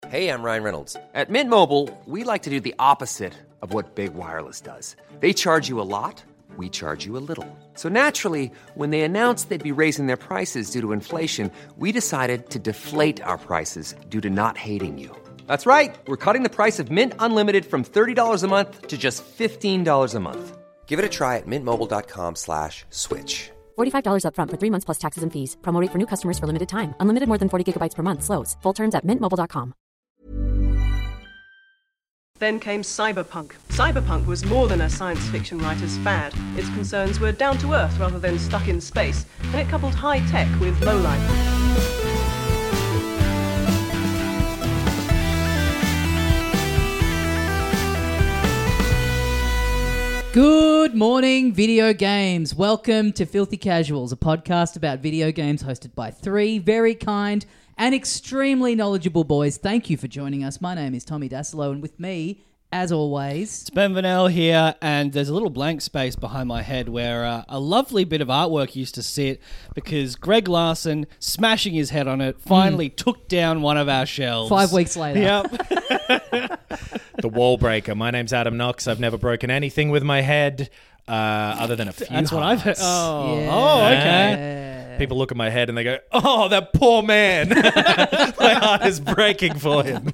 Hey, I'm Ryan Reynolds. At Mint Mobile, we like to do the opposite of what Big Wireless does. They charge you a lot, we charge you a little. So naturally, when they announced they'd be raising their prices due to inflation, we decided to deflate our prices due to not hating you. That's right. We're cutting the price of Mint Unlimited from $30 a month to just $15 a month. Give it a try at mintmobile.com/switch. $45 up front for 3 months plus taxes and fees. Promo rate for new customers for limited time. Unlimited more than 40 gigabytes per month. Slows full terms at mintmobile.com. Then came cyberpunk. Cyberpunk was more than a science fiction writer's fad. Its concerns were down to earth rather than stuck in space, and it coupled high tech with low life. Good morning, video games. Welcome to Filthy Casuals, a podcast about video games hosted by three very kind and extremely knowledgeable boys. Thank you for joining us. My name is Tommy Dasilo, and with me, as always, it's Ben Vanel here, and there's a little blank space behind my head where a lovely bit of artwork used to sit because Greg Larson, smashing his head on it, finally took down one of our shelves. 5 weeks later. Yep. The Wall Breaker. My name's Adam Knox. I've never broken anything with my head other than a few That's what I've heard. hearts. Oh, okay. People look at my head and they go, "Oh, that poor man. My heart is breaking for him."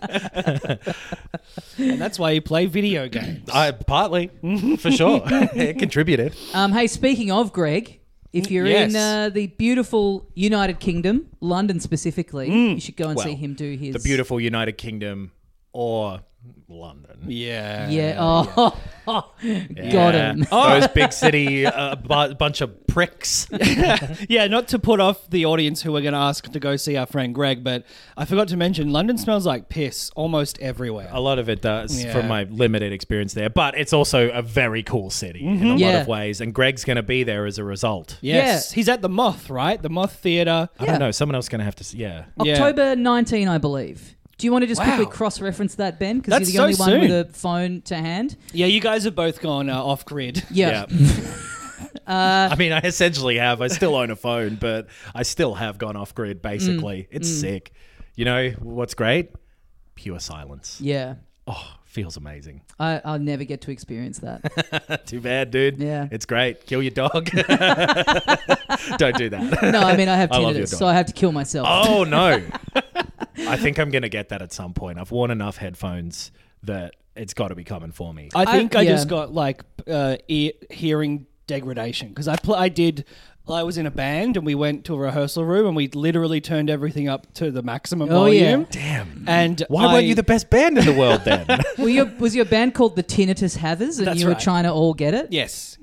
And that's why you play video games. Partly, for sure. It contributed. Hey, speaking of Greg, if you're Yes. in the beautiful United Kingdom, London specifically, you should go and see him do his... The beautiful United Kingdom or London. Yeah. Yeah. Oh, got him. Those big city, bunch of pricks. Yeah, not to put off the audience who are going to ask to go see our friend Greg, but I forgot to mention London smells like piss almost everywhere. A lot of it does, Yeah. from my limited experience there. But it's also a very cool city in a lot Yeah. of ways. And Greg's going to be there as a result. Yes. Yeah. He's at the Moth, right? The Moth Theatre. I don't know. Someone else is going to have to... Yeah. October 19, I believe. Do you want to just quickly Wow. cross-reference that, Ben? Because That's you're the so only one soon. with a phone to hand. Yeah, you guys have both gone off-grid. Yeah. I mean, I essentially have. I still own a phone, but I still have gone off grid, basically. It's sick. You know what's great? Pure silence. Yeah. Oh, feels amazing. I'll never get to experience that. Too bad, dude. Yeah. It's great. Kill your dog. Don't do that. No, I mean, I have I love your tinnitus, dog. so I have to kill myself. Oh, no. I think I'm going to get that at some point. I've worn enough headphones that it's got to be coming for me. I think I yeah. just got like hearing degradation because I was in a band and we went to a rehearsal room and we literally turned everything up to the maximum Oh, yeah. volume. Damn. And Why weren't you the best band in the world then? Was your band called the Tinnitus Havers and That's you were right. trying to all get it? Yes.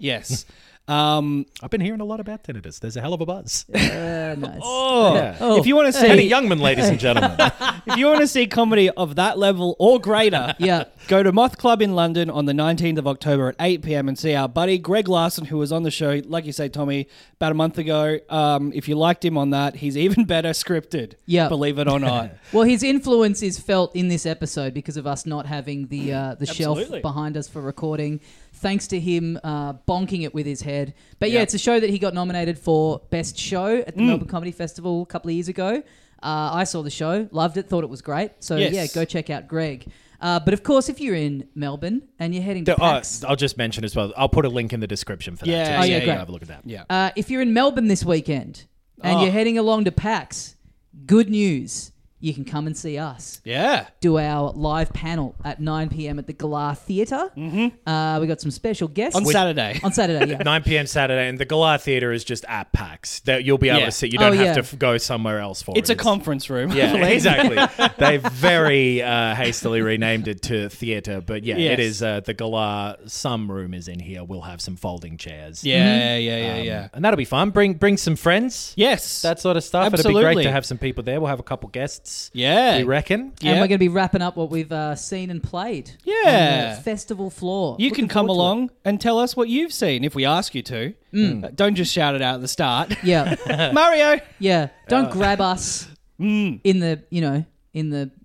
I've been hearing a lot about tinnitus. There's a hell of a buzz. Nice. Yeah. If you want to see Penny Youngman, ladies and gentlemen. if you want to see comedy of that level or greater, Yeah. go to Moth Club in London on the 19th of October at 8 p.m. and see our buddy Greg Larson, who was on the show, like you say, Tommy, about a month ago. If you liked him on that, he's even better scripted. Yeah. Believe it or not. Well, his influence is felt in this episode because of us not having the shelf Absolutely. behind us for recording. Thanks to him bonking it with his head. But yeah, it's a show that he got nominated for Best Show at the Melbourne Comedy Festival a couple of years ago. I saw the show, loved it, thought it was great. So Yes. yeah, go check out Greg. But of course, if you're in Melbourne and you're heading to PAX... I'll just mention as well. I'll put a link in the description for that. Yeah. too, Oh, so yeah, you can great. have a look at that. Yeah. if you're in Melbourne this weekend and you're heading along to PAX, good news. You can come and see us Yeah. do our live panel at 9 p.m. at the Galar Theatre. Mm-hmm. We got some special guests. On Saturday. On Saturday, yeah. 9 p.m. Saturday, and the Galar Theatre is just at PAX. That you'll be able Yeah. to sit. You don't Oh, have yeah. to go somewhere else for It's it. a conference room. Yeah, exactly. They very hastily renamed it to theatre, but yeah, Yes. it is the Galar. Some room is in here. We'll have some folding chairs. Yeah, yeah. and that'll be fun. Bring some friends. Yes. That sort of stuff. It'll be Absolutely. great to have some people there. We'll have a couple guests. Yeah. we reckon. Yeah. And we're going to be wrapping up what we've seen and played Yeah. on the festival floor. You Looking can come forward to along and tell us what you've seen if we ask you to. Don't just shout it out at the start. it. Yeah, Mario. yeah. Don't grab us in the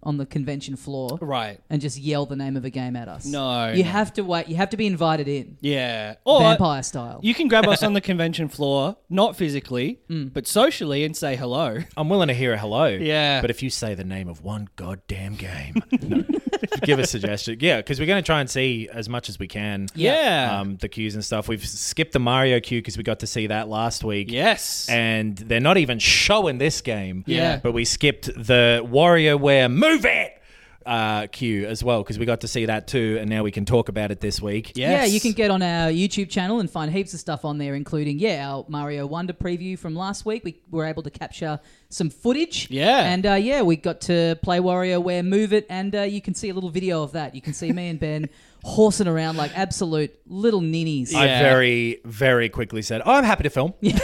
on the convention floor, Right. and just yell the name of a game at us. No, you no. have to wait. You have to be invited in, Yeah. Or vampire style. you can grab us on the convention floor, not physically, but socially, and say hello. I'm willing to hear a hello. Yeah. But if you say the name of one goddamn game, no. Give a suggestion. Yeah, because we're going to try and see as much as we can. Yeah. The queues and stuff. We've skipped the Mario queue because we got to see that last week. Yes. And they're not even showing this game. Yeah. But we skipped the WarioWare Move It queue as well because we got to see that too, and now we can talk about it this week. Yes. Yeah, you can get on our YouTube channel and find heaps of stuff on there, including, our Mario Wonder preview from last week. We were able to capture some footage. Yeah. And, we got to play WarioWare Move It, and you can see a little video of that. You can see me and Ben horsing around like absolute little ninnies. Yeah. I very, very quickly said, "Oh, I'm happy to film." Yeah,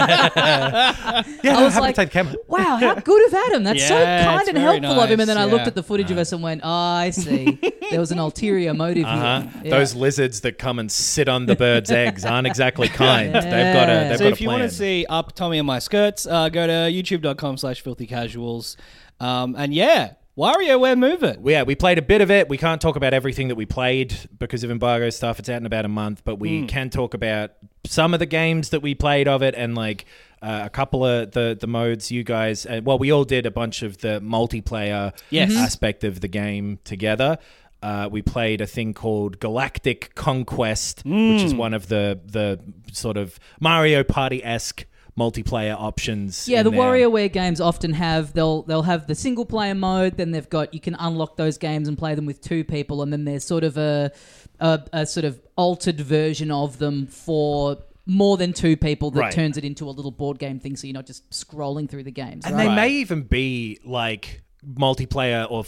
I I'm was happy like, to take the camera. wow, how good of Adam. That's so Yeah, kind it's and very helpful of him. And then I nice, looked yeah. at the footage of us and went, oh, I see. There was an ulterior motive here. Yeah. Those lizards that come and sit on the bird's eggs aren't exactly kind. They've got a So plan. if you want to see Up Tommy and My Skirts, go to youtube.com/filthycasuals. And yeah, WarioWare Move It. Yeah, we played a bit of it. We can't talk about everything that we played because of embargo stuff. It's out in about a month, but we can talk about some of the games that we played of it and like a couple of the modes you guys... we all did a bunch of the multiplayer aspect of the game together. We played a thing called Galactic Conquest, which is one of the sort of Mario Party-esque multiplayer options. Yeah, in the there. WarioWare games often have they'll have the single player mode. Then they've got you can unlock those games and play them with two people, and then there's sort of a sort of altered version of them for more than two people that Right. turns it into a little board game thing. So you're not just scrolling through the games. And right? they may even be like multiplayer or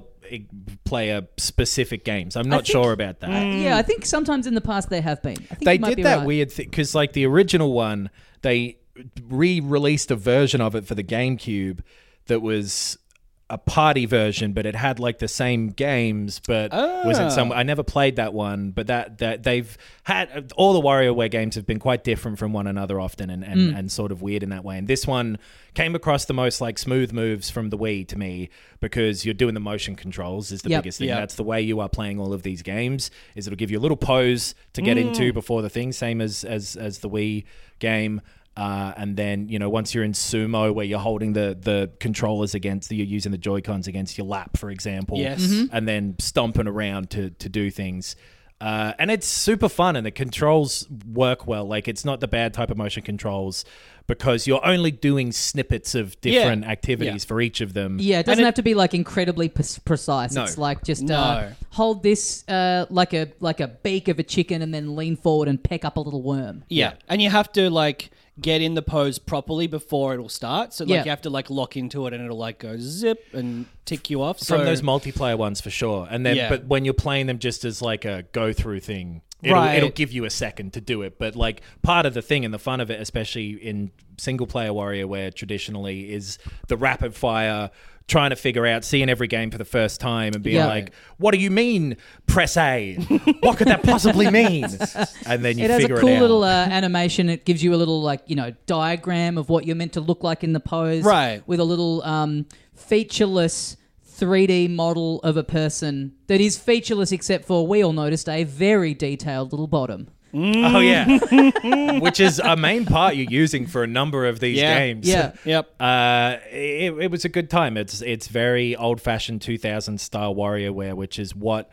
four-player specific games. I'm not sure about that. Yeah, I think sometimes in the past they have been. I think They you might did be that right. weird thing because, like, the original one, they re-released a version of it for the GameCube that was a party version, but it had like the same games, but was in some. I never played that one, but that they've had all the WarioWare games have been quite different from one another often, and sort of weird in that way. And this one came across the most like smooth moves from the Wii to me because you're doing the motion controls is the biggest thing. Yep. That's the way you are playing all of these games. Is it'll give you a little pose to get into before the thing, same as the Wii game. And then, once you're in sumo where you're holding the controllers you're using the Joy-Cons against your lap, for example. Yes. And then stomping around to do things. And it's super fun and the controls work well. Like, it's not the bad type of motion controls because you're only doing snippets of different activities for each of them. Yeah, it doesn't have to be like incredibly precise. No. It's like just No. hold this like a beak of a chicken and then lean forward and peck up a little worm. Yeah. And you have to like get in the pose properly before it'll start. So like Yeah. you have to like lock into it and it'll like go zip and tick you off. From So those multiplayer ones for sure. And then, Yeah. but when you're playing them just as like a go-through thing, it'll give you a second to do it. But like part of the thing and the fun of it, especially in single-player WarioWare traditionally, is the rapid fire, trying to figure out, seeing every game for the first time and being like, what do you mean, press A? What could that possibly mean? And then you It has a figure cool it out. little animation. It gives you a little diagram of what you're meant to look like in the pose. Right. With a little featureless 3D model of a person that is featureless except for, we all noticed, a very detailed little bottom. Oh, yeah. Which is a main part you're using for a number of these games. Yeah. Yep. It was a good time. It's very old-fashioned 2000 style WarioWare, which is what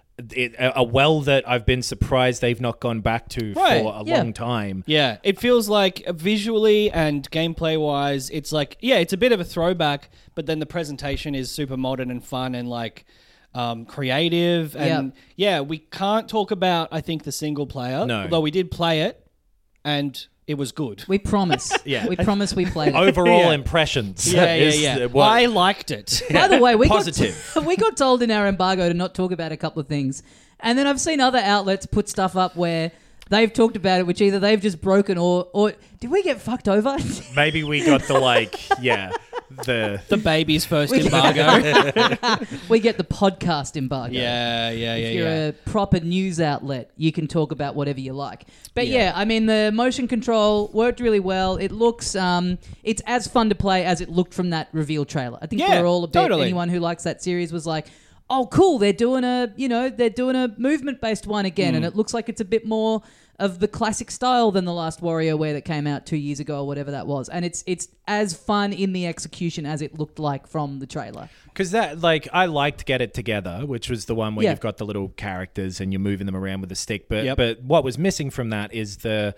a well that I've been surprised they've not gone back to Right. for a Yeah. long time. Yeah, it feels like visually and gameplay wise, it's like, it's a bit of a throwback, but then the presentation is super modern and fun and like creative. And we can't talk about, I think, the single player. No. Although we did play it and it was good. We promise. Yeah. We promise we played it. Overall Yeah. impressions. Yeah. is what- I liked it. By the way, we Positive. we got told in our embargo to not talk about a couple of things. And then I've seen other outlets put stuff up where they've talked about it, which either they've just broken or did we get fucked over? Maybe we got the The baby's first embargo. We get the podcast embargo. Yeah. If you're a proper news outlet, you can talk about whatever you like. But yeah, I mean, the motion control worked really well. It looks, it's as fun to play as it looked from that reveal trailer. I think we're all a bit, anyone who likes that series was like, oh, cool, they're doing a movement-based one again, and it looks like it's a bit more of the classic style than the last WarioWare that came out 2 years ago or whatever that was. And it's as fun in the execution as it looked like from the trailer. Because that, I liked Get It Together, which was the one where you've got the little characters and you're moving them around with a stick. But what was missing from that is the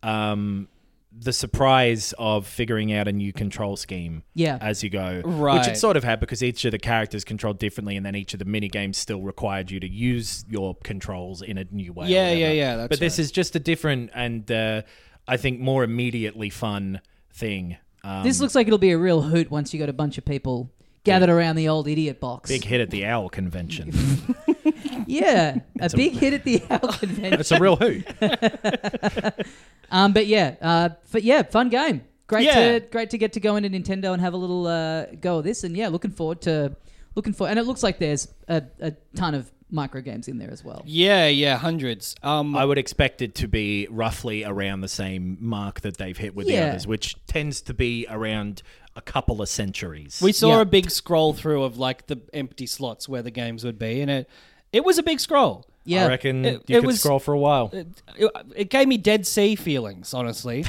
surprise of figuring out a new control scheme as you go. Right. Which it sort of had because each of the characters controlled differently and then each of the mini games still required you to use your controls in a new way. Yeah. But this is just a different and I think more immediately fun thing. This looks like it'll be a real hoot once you got a bunch of people gathered around the old idiot box. Big hit at the OWL convention. Yeah, a big hit at the OWL convention. It's a real hoot. Fun game. Great to get to go into Nintendo and have a little go of this. And looking forward. And it looks like there's a ton of micro games in there as well. Yeah, hundreds. I would expect it to be roughly around the same mark that they've hit with the others, which tends to be around a couple of centuries. We saw a big scroll through of the empty slots where the games would be, and it was a big scroll. Yeah. I reckon you could scroll for a while. It gave me Dead Sea feelings, honestly.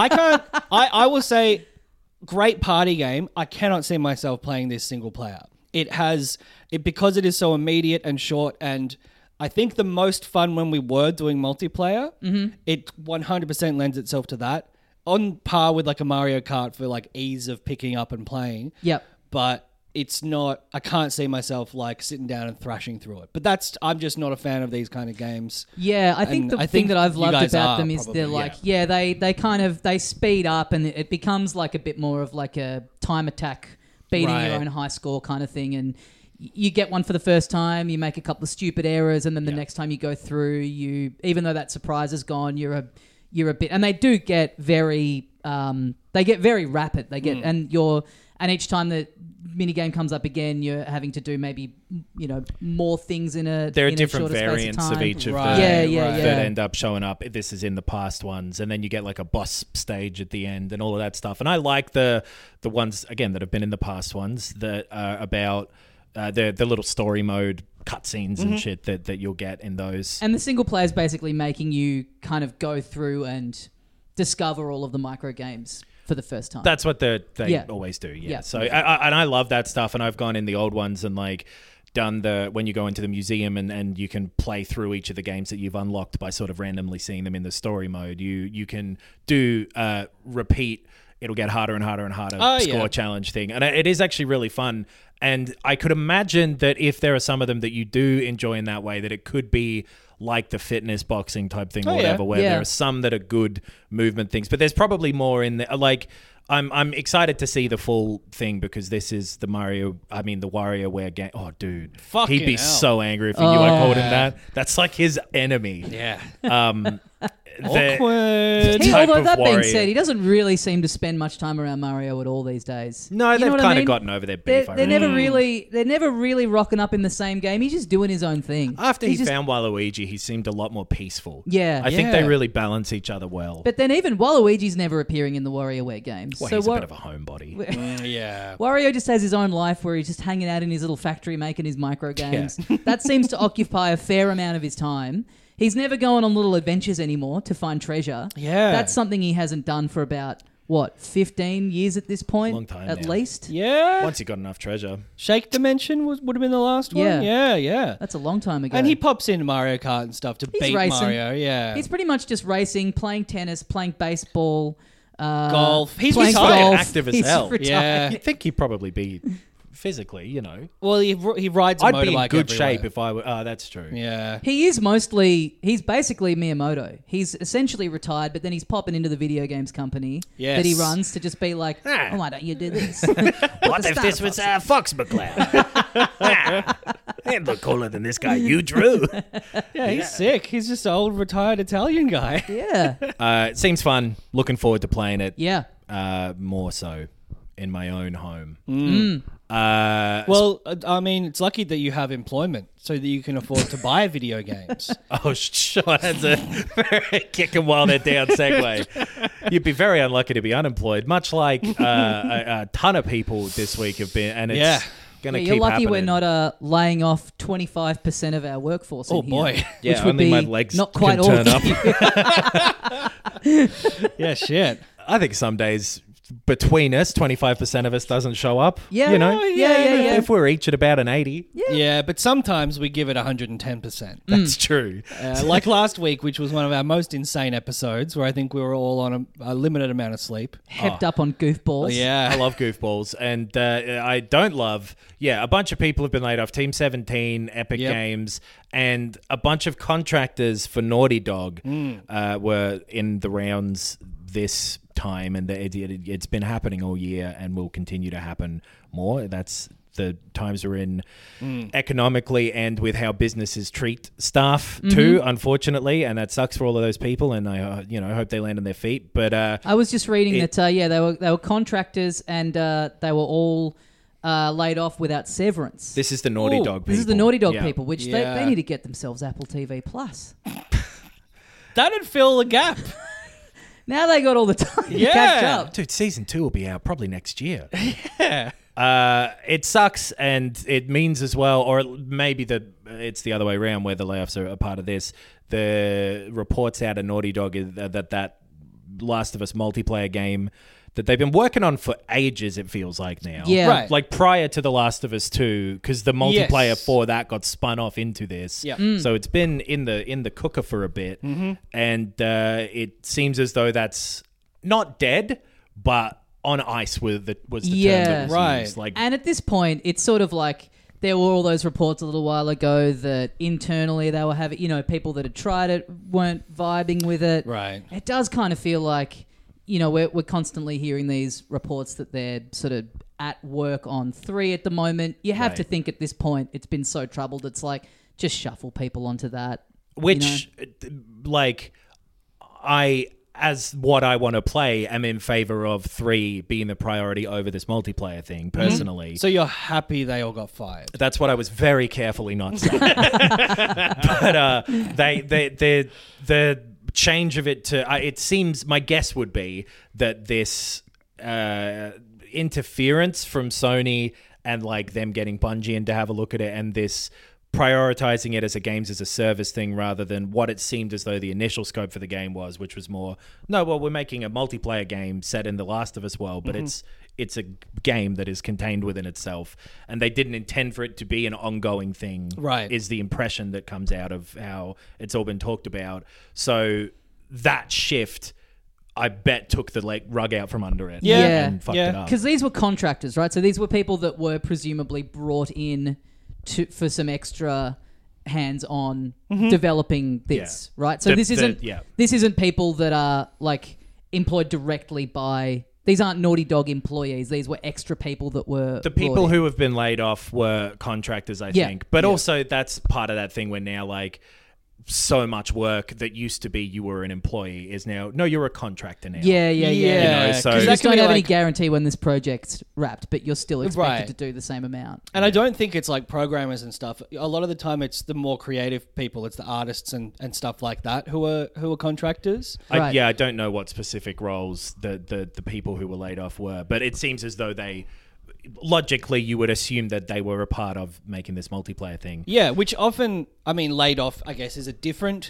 I will say, great party game. I cannot see myself playing this single player. Because it is so immediate and short, and I think the most fun when we were doing multiplayer, it 100% lends itself to that. On par with a Mario Kart for ease of picking up and playing. Yep. But it's not, I can't see myself sitting down and thrashing through it. But I'm just not a fan of these kind of games. Yeah, I think the thing that I've loved about them is they're they speed up and it becomes a bit more of a time attack, beating your own high score kind of thing. And you get one for the first time, you make a couple of stupid errors, and then the next time you go through, even though that surprise is gone, you're a bit, and they do get very rapid. They get and each time the minigame comes up again, you're having to do maybe more things in a there are in different a variants of each of them that end up showing up. This is in the past ones, and then you get a boss stage at the end and all of that stuff. And I like the ones again that have been in the past ones that are about the little story mode cutscenes and shit that you'll get in those. And the single player is basically making you kind of go through and discover all of the micro games for the first time. That's what they always do. Yeah. So I love that stuff, and I've gone in the old ones and done when you go into the museum and you can play through each of the games that you've unlocked by sort of randomly seeing them in the story mode. You can do repeat. It'll get harder and harder and harder score challenge thing. And it is actually really fun. And I could imagine that if there are some of them that you do enjoy in that way, that it could be like the fitness boxing type thing or whatever, where there are some that are good movement things. But there's probably more in there. I'm excited to see the full thing because this is the WarioWare game. Oh, dude. Fucking he'd be hell. so angry if he knew I called him that. That's like his enemy. Yeah. Awkward. Although that being said, he doesn't really seem to spend much time around Mario at all these days. No, they've kind of gotten over their beef. They're never really rocking up in the same game. He's just doing his own thing. After he found Waluigi, he seemed a lot more peaceful. Yeah. I think they really balance each other well. But then even Waluigi's never appearing in the WarioWare games. Well, he's a bit of a homebody. Yeah. Wario just has his own life where he's just hanging out in his little factory making his micro games. Yeah. That seems to occupy a fair amount of his time. He's never going on little adventures anymore to find treasure. Yeah. That's something he hasn't done for about, 15 years at this point? Long time at now. least? Yeah. Once you got enough treasure. Shake Dimension would have been the last one? Yeah. That's a long time ago. And he pops into Mario Kart and stuff to beat racing. Mario, yeah. He's pretty much just racing, playing tennis, playing baseball, golf. He's playing retired. golf. Active as He's hell. retired. Yeah. You'd think he'd probably be physically, Well, he rides a motorbike I'd be in good everywhere. shape if I were... Oh, that's true. Yeah. He's basically Miyamoto. He's essentially retired, but then he's popping into the video games company that he runs to just be like, oh, why don't you do this? What if this was Fox McCloud? He'd look cooler than this guy you drew. Yeah, he's sick. He's just an old retired Italian guy. Yeah. It seems fun. Looking forward to playing it. Yeah. More so. in my own home. Well, I mean, it's lucky that you have employment so that you can afford to buy video games. Oh, sure. That's a very kicking while they're down segue. You'd be very unlucky to be unemployed, much like a ton of people this week have been. And it's going to keep you're lucky happening. we're not laying off 25% of our workforce. Oh, in here, boy. Yeah, which would only be my legs not quite can all turn of up. you. Yeah, shit. I think some days between us, 25% of us doesn't show up. Yeah. You know? Yeah. If we're each at about an 80. Yeah, but sometimes we give it 110%. That's true. Like last week, which was one of our most insane episodes, where I think we were all on a limited amount of sleep. Hepped up on goofballs. Yeah. I love goofballs, and I don't love. Yeah, a bunch of people have been laid off. Team 17, Epic Games, and a bunch of contractors for Naughty Dog were in the rounds this time, and it's been happening all year, and will continue to happen more. That's the times we're in economically, and with how businesses treat staff too, unfortunately, and that sucks for all of those people. And I, hope they land on their feet. But I was just reading that they were contractors, and they were all laid off without severance. this is the Naughty Dog people. This is the Naughty Dog Yeah. people, which they need to get themselves Apple TV Plus. That'd fill a gap. Now they got all the time to catch up. Dude, season 2 will be out probably next year. Yeah. It sucks, and it means as well, or maybe it's the other way around, where the layoffs are a part of this. The reports out of Naughty Dog is that Last of Us multiplayer game that they've been working on for ages, it feels like now. Yeah. Right. Like prior to The Last of Us 2, because the multiplayer Yes. for that got spun off into this. Yep. So it's been in the cooker for a bit. And it seems as though that's not dead, but on ice was the term that was Right. used. Like, And at this point, it's sort of like there were all those reports a little while ago that internally they were having, people that had tried it weren't vibing with it. Right. It does kind of feel like, we're constantly hearing these reports that they're sort of at work on 3 at the moment. You have to think at this point it's been so troubled. It's like, just shuffle people onto that. which, as what I want to play, am in favor of 3 being the priority over this multiplayer thing, personally. So you're happy they all got fired? That's what I was very carefully not saying. But the change of it to it seems, my guess would be that this interference from Sony and like them getting Bungie in to have a look at it, and this prioritizing it as a games as a service thing rather than what it seemed as though the initial scope for the game was, which was more, we're making a multiplayer game set in the Last of Us world, but it's a game that is contained within itself, and they didn't intend for it to be an ongoing thing. Right. Is the impression that comes out of how it's all been talked about. So that shift, I bet, took the rug out from under it. And fucked it up. Because these were contractors, right? So these were people that were presumably brought in for some extra hands-on developing this, right? So this isn't people that are like employed directly by. These aren't Naughty Dog employees. These were extra people that were The people who have been laid off were contractors, I think. But also that's part of that thing where now, like, so much work that used to be you were an employee is now, no, you're a contractor now. Yeah. So You that just can don't be have any like- guarantee when this project's wrapped, but you're still expected Right. to do the same amount. And I don't think it's like programmers and stuff. A lot of the time, it's the more creative people. It's the artists and stuff like that who are contractors. Right. I don't know what specific roles the people who were laid off were, but it seems as though they, logically, you would assume that they were a part of making this multiplayer thing. Yeah, which often, laid off, I guess, is a different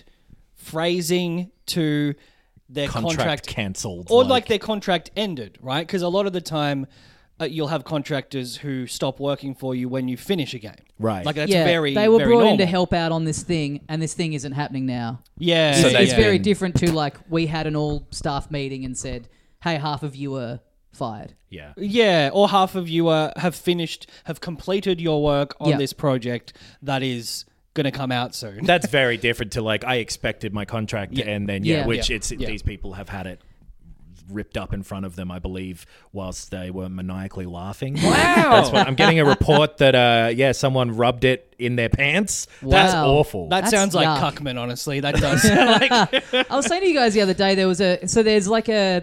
phrasing to their contract cancelled, or like their contract ended, right? Because a lot of the time, you'll have contractors who stop working for you when you finish a game, Right. Like that's They very were very brought in normal. to help out on this thing, and this thing isn't happening now. Yeah, So It's they've very been- different to like we had an all-staff meeting and said, hey, half of you are fired. Yeah. Yeah, or half of you have completed your work on Yeah. this project that is going to come out soon. That's very different to like, I expected my contract to end then, which Yeah. it's Yeah. these people have had it ripped up in front of them, I believe, whilst they were maniacally laughing. Wow. That's what I'm getting a report that someone rubbed it in their pants. That's Wow. awful. That That's sounds like yuck. Cuckman, honestly. That does. I was saying to you guys the other day, there's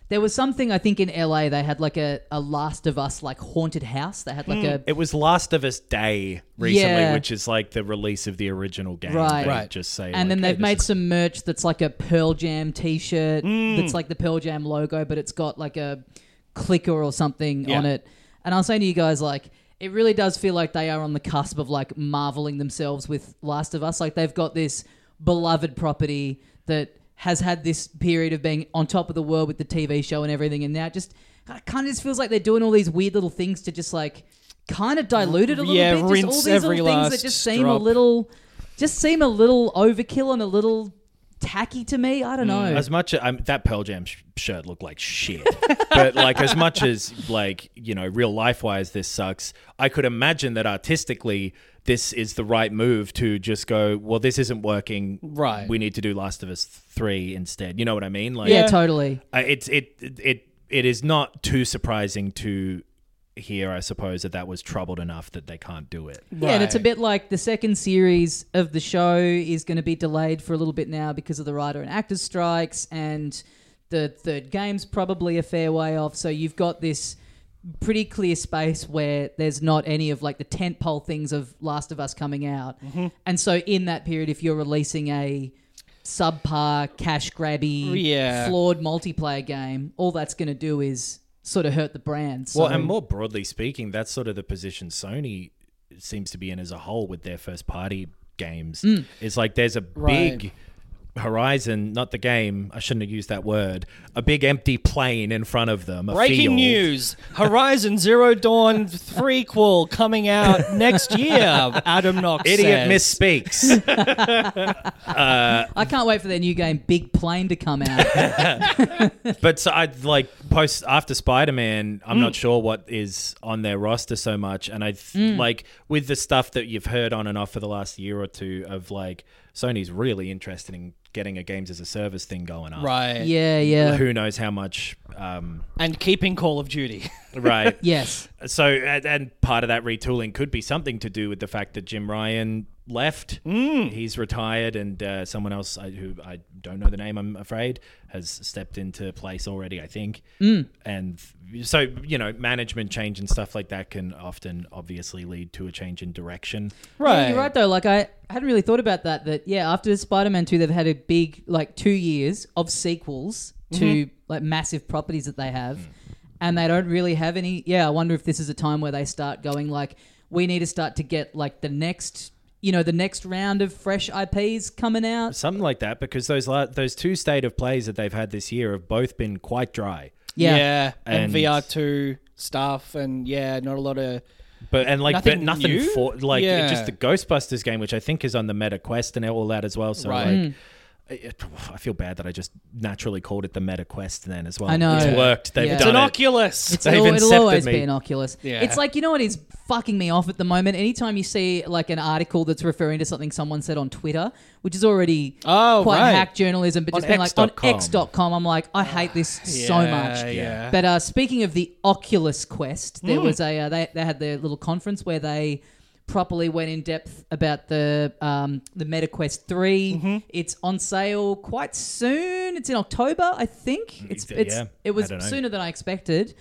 There was something, I think, in LA. They had like a Last of Us like haunted house. They had like a It was Last of Us Day recently, Yeah. which is like the release of the original game. Right. They Right. just say, and then like, they've hey, made this is- some merch that's like a Pearl Jam T-shirt. That's like the Pearl Jam logo, but it's got like a clicker or something Yeah. on it. And I was saying to you guys, like, it really does feel like they are on the cusp of like marveling themselves with Last of Us. Like they've got this beloved property that has had this period of being on top of the world with the TV show and everything, and now it kind of just feels like they're doing all these weird little things to just like kind of dilute it a little Yeah, bit. Just rinse all these every little things that last just seem drop. a little overkill and a little tacky to me. I don't know. As much that Pearl Jam shirt looked like shit, but like as much as like real life wise this sucks, I could imagine that artistically this is the right move to just go, well, this isn't working. Right. We need to do Last of Us 3 instead. You know what I mean? Like, yeah, totally. it is not too surprising to hear, I suppose, that was troubled enough that they can't do it. Yeah, and it's a Right. bit like the second series of the show is going to be delayed for a little bit now because of the writer and actors strikes, and the third game's probably a fair way off. So you've got this pretty clear space where there's not any of like the tentpole things of Last of Us coming out. And so in that period, if you're releasing a subpar, cash grabby, Yeah. flawed multiplayer game, all that's going to do is sort of hurt the brand. So, Well, and more broadly speaking, that's sort of the position Sony seems to be in as a whole with their first party games. It's like there's a big horizon, not the game, I shouldn't have used that word, a big empty plain in front of them. A Breaking field. news: Horizon Zero Dawn threequel coming out next year. Adam Knox Idiot says. misspeaks. I can't wait for their new game, Big Plane, to come out. But so I like post after Spider-Man, I'm not sure what is on their roster so much, and I like with the stuff that you've heard on and off for the last year or two of like Sony's really interested in getting a games as a service thing going on. Right. Yeah. Who knows how much? And keeping Call of Duty. Right. Yes. So and part of that retooling could be something to do with the fact that Jim Ryan left. He's retired, and someone else who I don't know the name, I'm afraid, has stepped into place already, I think. And so management change and stuff like that can often obviously lead to a change in direction. Yeah, you're right though. Like I hadn't really thought about that. That after Spider-Man 2, they've had a big 2 years of sequels to like massive properties that they have, and they don't really have any. Yeah, I wonder if this is a time where they start going like, we need to start to get like the next round of fresh IPs coming out. Something like that, because those two state of plays that they've had this year have both been quite dry. Yeah. And And- VR2 stuff, and not a lot of. Nothing Nothing new? for Yeah. just the Ghostbusters game, which I think is on the Meta Quest and all that as well. So Right. I feel bad that I just naturally called it the Meta Quest then as well. I know. It's Yeah. worked. They've Yeah. It's done an it. Oculus. They've It'll incepted always me. be an Oculus. Yeah. It's like, what is fucking me off at the moment? Anytime you see like an article that's referring to something someone said on Twitter, which is already Oh, quite right. hack journalism, but On just being like on X.com. X.com, I'm like, I hate this so much. Yeah. But speaking of the Oculus Quest, there was a they had their little conference where they properly went in depth about the Meta Quest 3. It's on sale quite soon. It's in October, I think. It was I don't know. sooner than I expected,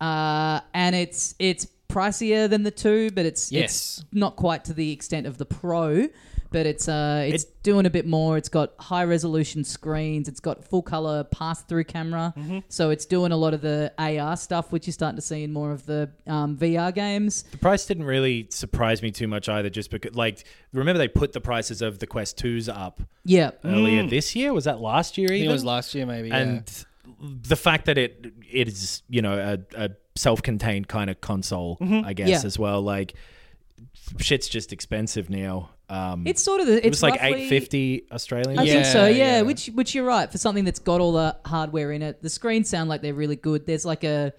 and it's pricier than the 2, but it's Yes. not quite to the extent of the Pro. But it's doing a bit more. It's got high resolution screens. It's got full color pass through camera. So it's doing a lot of the AR stuff, which you're starting to see in more of the VR games. The price didn't really surprise me too much either, just because, remember they put the prices of the Quest 2s up Yeah. earlier this year? Was that last year I think even? it was last year, maybe. And the fact that it is, a self-contained kind of console, I guess, Yeah. as well. Like, shit's just expensive now. It's sort of the. It was like roughly- $850 Australian. I think so, Yeah. Which you're right, for something that's got all the hardware in it. The screens sound like they're really good. There's like a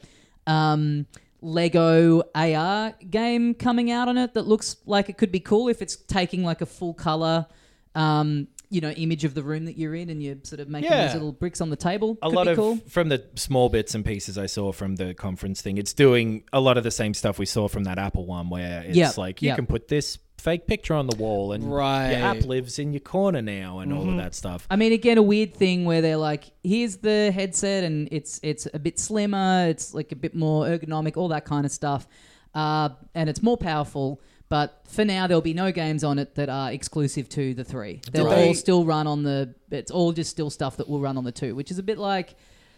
Lego AR game coming out on it that looks like it could be cool if it's taking like a full color image of the room that you're in, and you're sort of making Yeah. those little bricks on the table. A Could lot be of cool. from the small bits and pieces I saw from the conference thing, it's doing a lot of the same stuff we saw from that Apple one, where it's Yep, like you yep. can put this fake picture on the wall, and Right. your app lives in your corner now, and all of that stuff. I mean, again, a weird thing where they're like, here's the headset, and it's a bit slimmer, it's like a bit more ergonomic, all that kind of stuff, and it's more powerful. But for now, there'll be no games on it that are exclusive to the 3. They'll all still run on the. It's all just still stuff that will run on the 2, which is a bit like,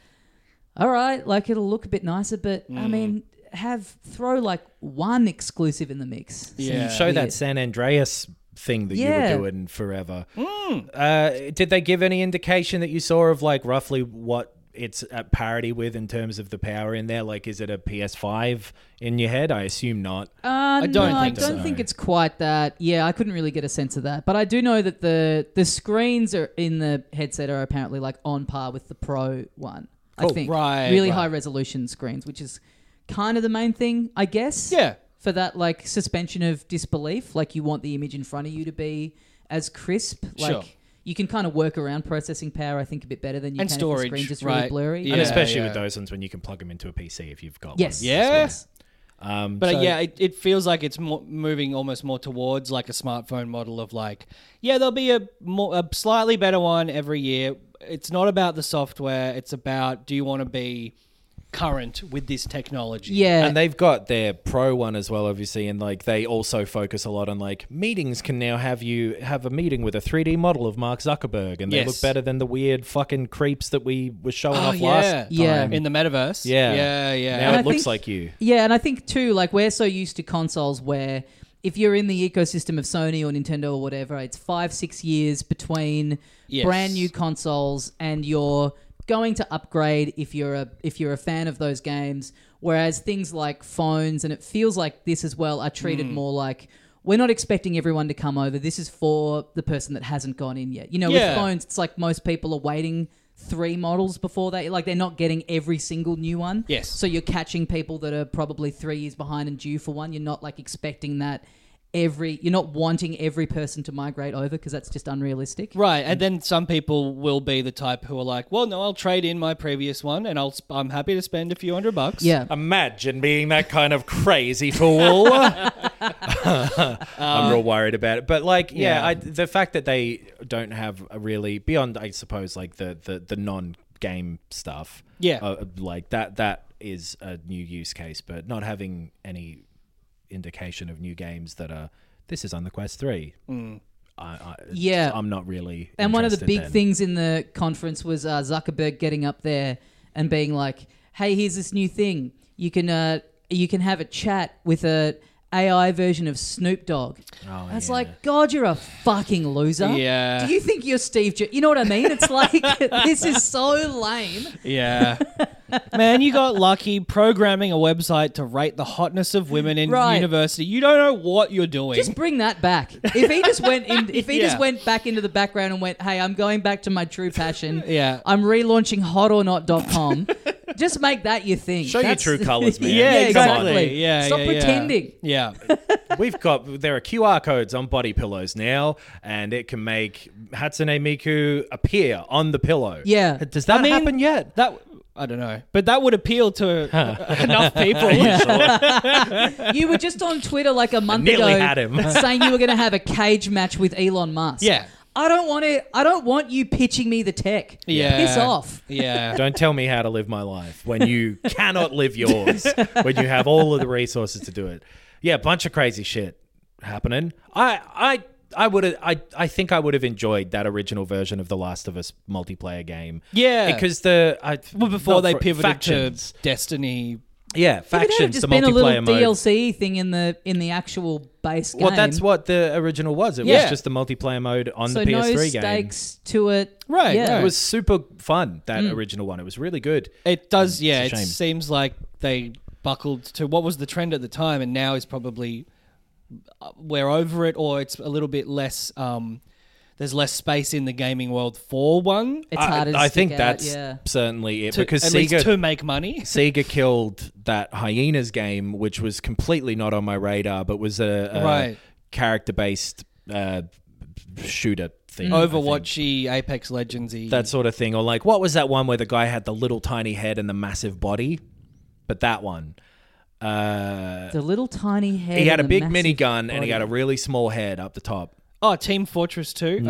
all right, like it'll look a bit nicer, but I mean, throw like one exclusive in the mix. Yeah. Show Weird. that San Andreas thing that Yeah. you were doing forever. Did they give any indication that you saw of like roughly what it's at parity with in terms of the power in there? Like, is it a PS5 in your head? I assume not. I don't I think don't so. think it's quite that. Yeah, I couldn't really get a sense of that. But I do know that the screens are in the headset are apparently like on par with the Pro one. I Cool. think. Right, Really right. high resolution screens, which is kind of the main thing, I guess. Yeah. For that like suspension of disbelief, like you want the image in front of you to be as crisp. Like Sure. you can kind of work around processing power, I think, a bit better than you And can storage, if the screen's just really right. blurry. Yeah. And especially yeah. with those ones when you can plug them into a PC if you've got Yes. one. Yeah. Yes. But So- it feels like it's moving almost more towards like a smartphone model of like, yeah, there'll be a slightly better one every year. It's not about the software. It's about, do you want to be current with this technology? Yeah. And they've got their Pro one as well, obviously, and like they also focus a lot on like meetings can now have you have a meeting with a 3D model of Mark Zuckerberg, and they Yes. look better than the weird fucking creeps that we were showing Oh, off yeah. last Yeah. time. In the metaverse. Yeah. Yeah, yeah. Now And it I looks think- like you. Yeah, and I think too, like we're so used to consoles where if you're in the ecosystem of Sony or Nintendo or whatever, it's 5-6 years between Yes. brand new consoles, and you're going to upgrade if you're a fan of those games. Whereas things like phones, and it feels like this as well, are treated more like, we're not expecting everyone to come over. This is for the person that hasn't gone in yet. You know, Yeah. with phones, it's like most people are waiting 3 models before they, like they're not getting every single new one. Yes. So you're catching people that are probably 3 years behind and due for one. You're not like expecting that you're not wanting every person to migrate over because that's just unrealistic. Right, and then some people will be the type who are like, well, no, I'll trade in my previous one and I'm happy to spend a few $100. Yeah. Imagine being that kind of crazy fool. I'm real worried about it. But like, Yeah. the fact that they don't have a really, beyond, I suppose, like the non-game stuff. Yeah. Like that is a new use case, but not having any indication of new games that are, this is on the Quest 3. Yeah. I'm not really And one of the interested big then. things in the conference was Zuckerberg getting up there and being like, "Hey, here's this new thing. You can have a chat with a AI version of Snoop Dogg." Oh, It's yeah. like, God, you're a fucking loser. Yeah. Do you think you're Steve Jobs? You know what I mean? It's like, this is so lame. Yeah. Man, you got lucky programming a website to rate the hotness of women in Right. university. You don't know what you're doing. Just bring that back. If he just went in, if he Yeah. just went back into the background and went, "Hey, I'm going back to my true passion. Yeah. I'm relaunching hotornot.com." Just make that your thing. Show your true colours, man. yeah, Yeah, exactly. exactly. Yeah, Stop yeah, pretending. Yeah. There are QR codes on body pillows now, and it can make Hatsune Miku appear on the pillow. Yeah. Does that happen yet? That I don't know, but that would appeal to enough people. You were just on Twitter like a month nearly ago had him. saying you were going to have a cage match with Elon Musk. Yeah. I don't want it. I don't want you pitching me the tech. Yeah. Piss off. Yeah. Don't tell me how to live my life when you cannot live yours, when you have all of the resources to do it. Yeah, a bunch of crazy shit happening. I think I would have enjoyed that original version of the Last of Us multiplayer game. Yeah. Because Before they pivoted factions. to Destiny. Yeah, If it had factions, just the been a little multiplayer mode. DLC thing in the actual base game. Well, that's what the original was. It Yeah. was just the multiplayer mode on so the PS3 no game. stakes to it. Right, Yeah. right. It was super fun, that original one. It was really good. It does, yeah. It's a It shame. seems like they buckled to what was the trend at the time, and now is probably we're over it, or it's a little bit less. There's less space in the gaming world for one. It's harder to I stick think out, that's yeah. certainly it To, because at least to Sega make money. Sega killed that Hyenas game, which was completely not on my radar, but was a Right. character-based shooter thing. Overwatchy, Apex Legends-y. That sort of thing. Or like, what was that one where the guy had the little tiny head and the massive body? But that one. The little tiny head. He had and a the big massive minigun and he body. had a really small head up the top. Oh, Team Fortress 2?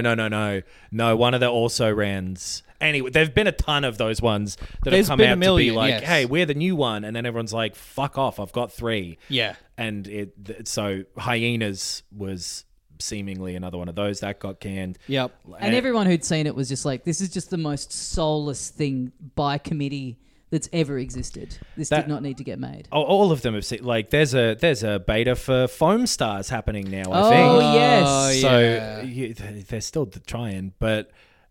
No. One of the also-rans. Anyway, there've been a ton of those ones that There's have come been a out million, to be like, yes. hey, we're the new one. And then everyone's like, fuck off, I've got 3. Yeah. And so Hyenas was seemingly another one of those that got canned. Yep. And everyone who'd seen it was just like, this is just the most soulless thing by committee that's ever existed. This did not need to get made. All of them have seen, like, there's a beta for Foam Stars happening now, I Oh, think. yes. So they're still trying, but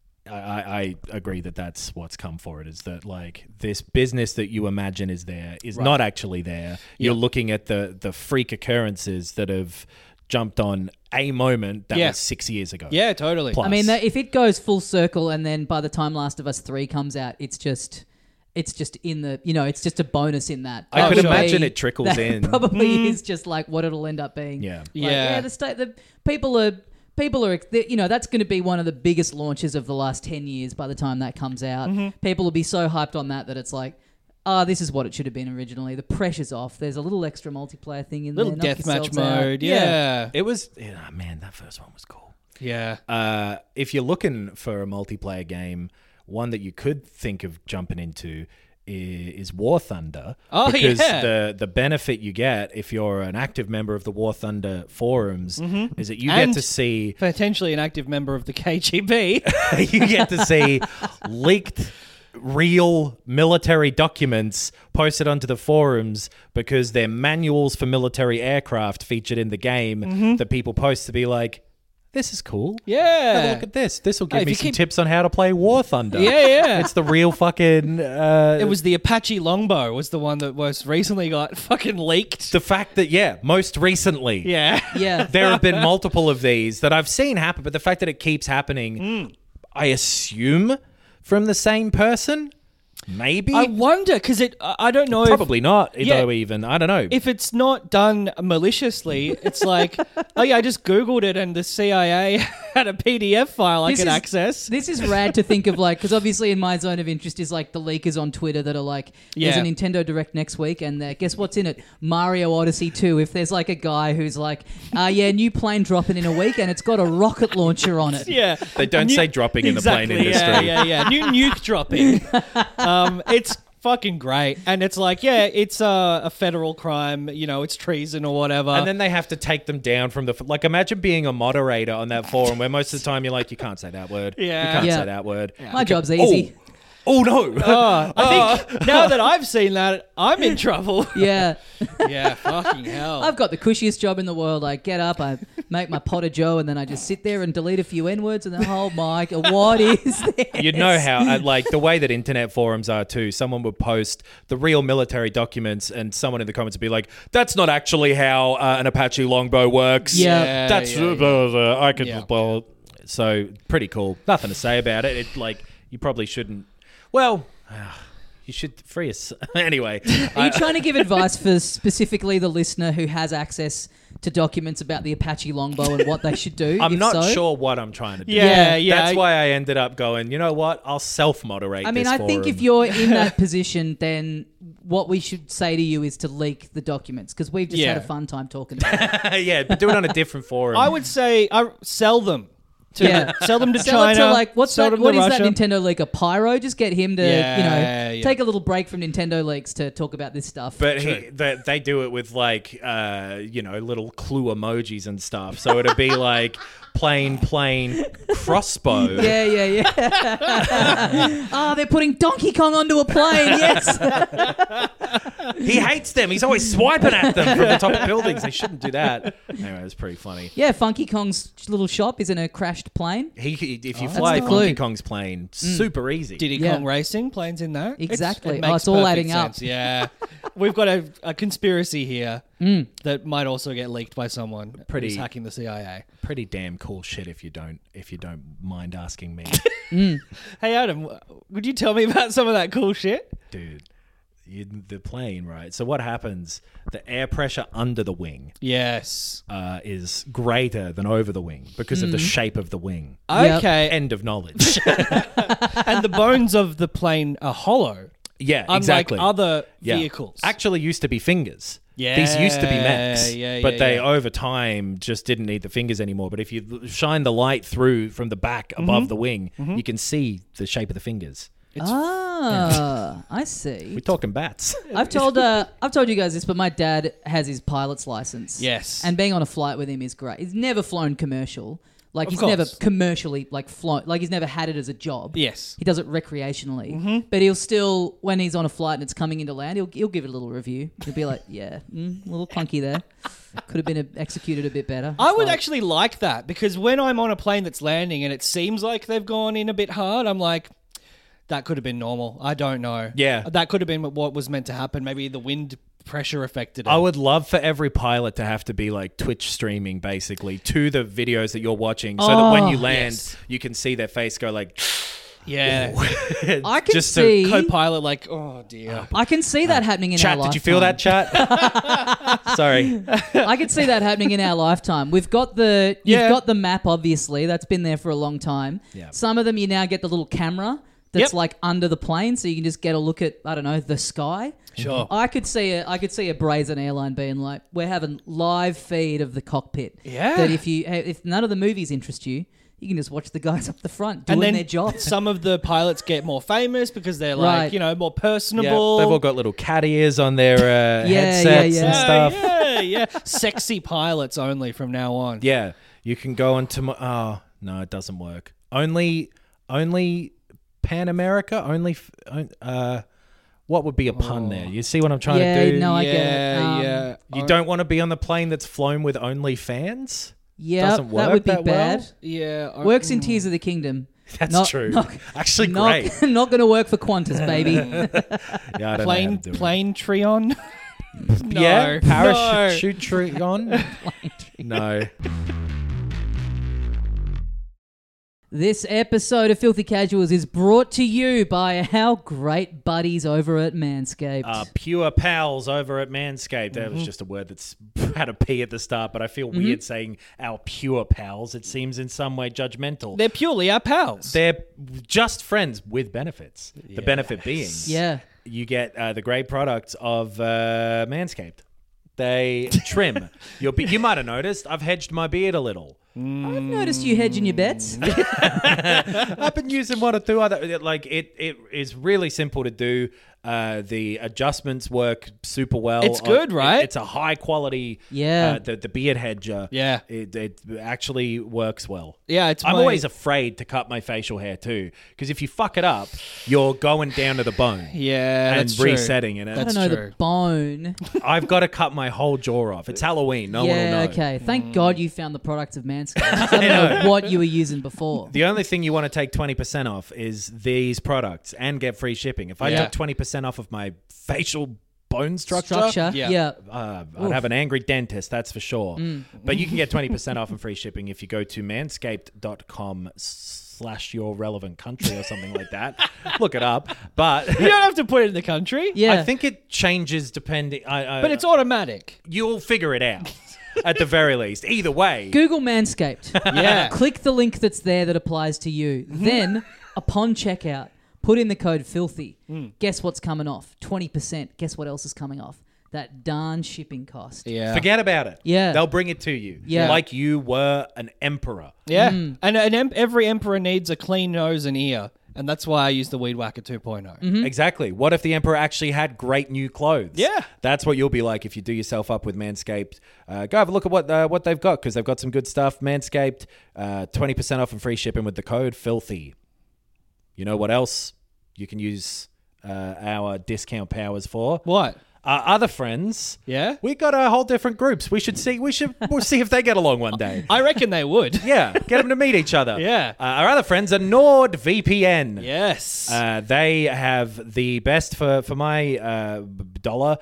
I agree that that's what's come for it, is that, like, this business that you imagine is there is not actually there. You're looking at the freak occurrences that have jumped on a moment that was 6 years ago. Yeah, totally. Plus. I mean, if it goes full circle and then by the time Last of Us 3 comes out, it's just in the, it's just a bonus in that. I could Probably- imagine it trickles that in. Probably is just like what it'll end up being. Yeah. Like, Yeah. the people are, that's going to be one of the biggest launches of the last 10 years by the time that comes out. People will be so hyped on that it's like, this is what it should have been originally. The pressure's off. There's a little extra multiplayer thing in Little there. knock deathmatch yourselves out. mode. Yeah. It was, man, that first one was cool. Yeah. If you're looking for a multiplayer game, one that you could think of jumping into is War Thunder. Oh, because yeah. the benefit you get if you're an active member of the War Thunder forums is that you And get to see Potentially an active member of the KGB. you get to see leaked real military documents posted onto the forums because they're manuals for military aircraft featured in the game that people post to be like, this is cool. Yeah. Have a look at this. This will give if me you some keep- tips on how to play War Thunder. Yeah. It's the real fucking... It was the Apache Longbow was the one that most recently got fucking leaked. the fact that, most recently... Yeah. Yeah. There have been multiple of these that I've seen happen, but the fact that it keeps happening, I assume from the same person? Maybe? I wonder, because I don't know Probably not, Yeah. though, even. I don't know. if it's not done maliciously. It's like, oh yeah, I just Googled it and the CIA had a PDF file I This could is- access. This is rad to think of, like, because obviously in my zone of interest is like the leakers on Twitter that are like, there's Yeah. a Nintendo Direct next week, and guess what's in it? Mario Odyssey 2. If there's like a guy who's like, new plane dropping in a week, and it's got a rocket launcher on it. Yeah. They don't say dropping in the plane Exactly, industry. Yeah. New nuke dropping. It's fucking great. And it's like, it's a federal crime, it's treason or whatever. And then they have to take them down from the... Like, imagine being a moderator on that forum where most of the time you're like, you can't say that word. Yeah. You can't Yeah. say that word. My job's easy. Oh, no. I think now that I've seen that, I'm in trouble. Yeah. Yeah, fucking hell. I've got the cushiest job in the world. I get up, I make my pot of joe, and then I just sit there and delete a few N-words, and then, oh my God, what is this? You'd know how, like, the way that internet forums are too. Someone would post the real military documents, and someone in the comments would be like, "That's not actually how an Apache longbow works." Yeah. That's I could. Yeah. Well, so pretty cool. Nothing to say about it. It like you probably shouldn't. Well, you should free us anyway. Are you trying to give advice for specifically the listener who has access to documents about the Apache longbow and what they should do? I'm if not so? sure what I'm trying to do. Yeah. That's why I ended up going, you know what? I'll self-moderate I mean, this I think forum. if you're in that position, then what we should say to you is to leak the documents, because we've just had a fun time talking about it. yeah, but do it on a different forum. I would say sell them. Sell them to Sell it China. to, like, sell them what to is Russia. that Nintendo leaker? Pyro? Just get him to, Yeah. take a little break from Nintendo leaks to talk about this stuff. But they do it with like, little clue emojis and stuff. So it'd be like plain crossbow. Yeah. They're putting Donkey Kong onto a plane, yes. He hates them. He's always swiping at them from the top of buildings. They shouldn't do that. Anyway, it's pretty funny. Yeah, Funky Kong's little shop is in a crashed plane. If you fly the clue. Funky Kong's plane, super easy. Diddy Yeah. Kong Racing planes in there. Exactly. It makes It's all perfect adding up. sense. Yeah, we've got a conspiracy here that might also get leaked by someone who's hacking the CIA. Pretty damn cool shit if you don't mind asking me. Hey Adam, would you tell me about some of that cool shit? Dude, the plane, right? So what happens? The air pressure under the wing Yes. is greater than over the wing because of the shape of the wing. Yep. Okay. End of knowledge. And the bones of the plane are hollow. Yeah, unlike exactly. other Yeah. vehicles. Actually used to be fingers. Yeah, These used to be mechs, but they yeah. over time just didn't need the fingers anymore. But if you shine the light through from the back above the wing, you can see the shape of the fingers. I see. We're talking bats. I've told you guys this, but my dad has his pilot's license. Yes. And being on a flight with him is great. He's never flown commercial. Like, Of he's course. never commercially, like, flown. Like, he's never had it as a job. Yes. He does it recreationally. But he'll still, when he's on a flight and it's coming into land, he'll give it a little review. He'll be like, yeah, a little clunky there. Could have been executed a bit better. I It's would like- actually like that because when I'm on a plane that's landing and it seems like they've gone in a bit hard, I'm like, that could have been normal. I don't know. Yeah. That could have been what was meant to happen. Maybe the wind pressure affected it. I would love for every pilot to have to be like Twitch streaming basically to the videos that you're watching so that when you land, yes. you can see their face go like... Yeah. I can just to- see. Co-pilot like, oh dear. I can see that happening in our Chat, lifetime. did you feel that, chat? Sorry. I can see that happening in our lifetime. We've got you've Yeah. got the map, obviously. That's been there for a long time. Yeah. Some of them you now get the little camera that's Yep. like under the plane, so you can just get a look at, I don't know, the sky. Sure. I could see a brazen airline being like, we're having live feed of the cockpit. Yeah. That if none of the movies interest you, you can just watch the guys up the front doing And then their job. some of the pilots get more famous because they're like, Right. more Yeah, personable. they've all got little cat ears on their Yeah, headsets yeah, and yeah. stuff. Yeah. Sexy pilots only from now on. Yeah, you can go onto my... Oh, no, it doesn't work. Only Pan America? What would be a pun there? You see what I'm trying to do? no, I get it. Yeah. You don't want to be on the plane that's flown with only fans? Yeah, Doesn't that work would be that well? bad. Yeah. Works in Tears of the Kingdom. That's true. Actually, great. Not going to work for Qantas, baby. Yeah, I don't know how to Plane do it. Trion. Yeah, No. parachute Trion. No. This episode of Filthy Casuals is brought to you by our great buddies over at Manscaped. Pure pals over at Manscaped. That was just a word that's had a P at the start, but I feel weird saying our pure pals. It seems in some way judgmental. They're purely our pals. They're just friends with benefits. The benefit being, Yeah. you get the great products of Manscaped. They trim. You might have noticed I've hedged my beard a little. I've noticed you hedging your bets. I've been using one or two other. Like it is really simple to do. The adjustments work super well. It's good, right? It's a high quality. Yeah. The beard hedger. Yeah. It actually works well. Yeah, it's I'm my- always afraid to cut my facial hair too, because if you fuck it up, you're going down to the bone. Yeah, and that's true. resetting it. I That's don't know, true. the bone. I've got to cut my whole jaw off. It's Halloween. No one will yeah, know. okay. Thank God you found the products of Manscaped. I don't know what you were using before. The only thing you want to take 20% off is these products and get free shipping. If I Yeah. took 20% off of my facial bone structure, Yeah. I'd have an angry dentist, that's for sure. But you can get 20% off and free shipping if you go to manscaped.com/your relevant country or something like that. Look it up. But You don't have to put it in the country. Yeah. I think it changes depending. But it's automatic. You'll figure it out at the very least. Either way. Google Manscaped. Yeah. Click the link that's there that applies to you. Then, upon checkout, put in the code FILTHY. Guess what's coming off? 20%. Guess what else is coming off? That darn shipping cost. Yeah. Forget about it. Yeah. They'll bring it to you. Yeah. Like you were an emperor. Yeah. And every emperor needs a clean nose and ear. And that's why I use the Weed Whacker 2.0. Exactly. What if the emperor actually had great new clothes? Yeah. That's what you'll be like if you do yourself up with Manscaped. Go have a look at what they've got, because they've got some good stuff. Manscaped, 20% off and free shipping with the code FILTHY. You know what else you can use our discount powers for? What? Our other friends. Yeah? We got a whole different groups. We'll see if they get along one day. I reckon they would. Yeah, get them to meet each other. Yeah. Our other friends are NordVPN. Yes. They have the best for my dollar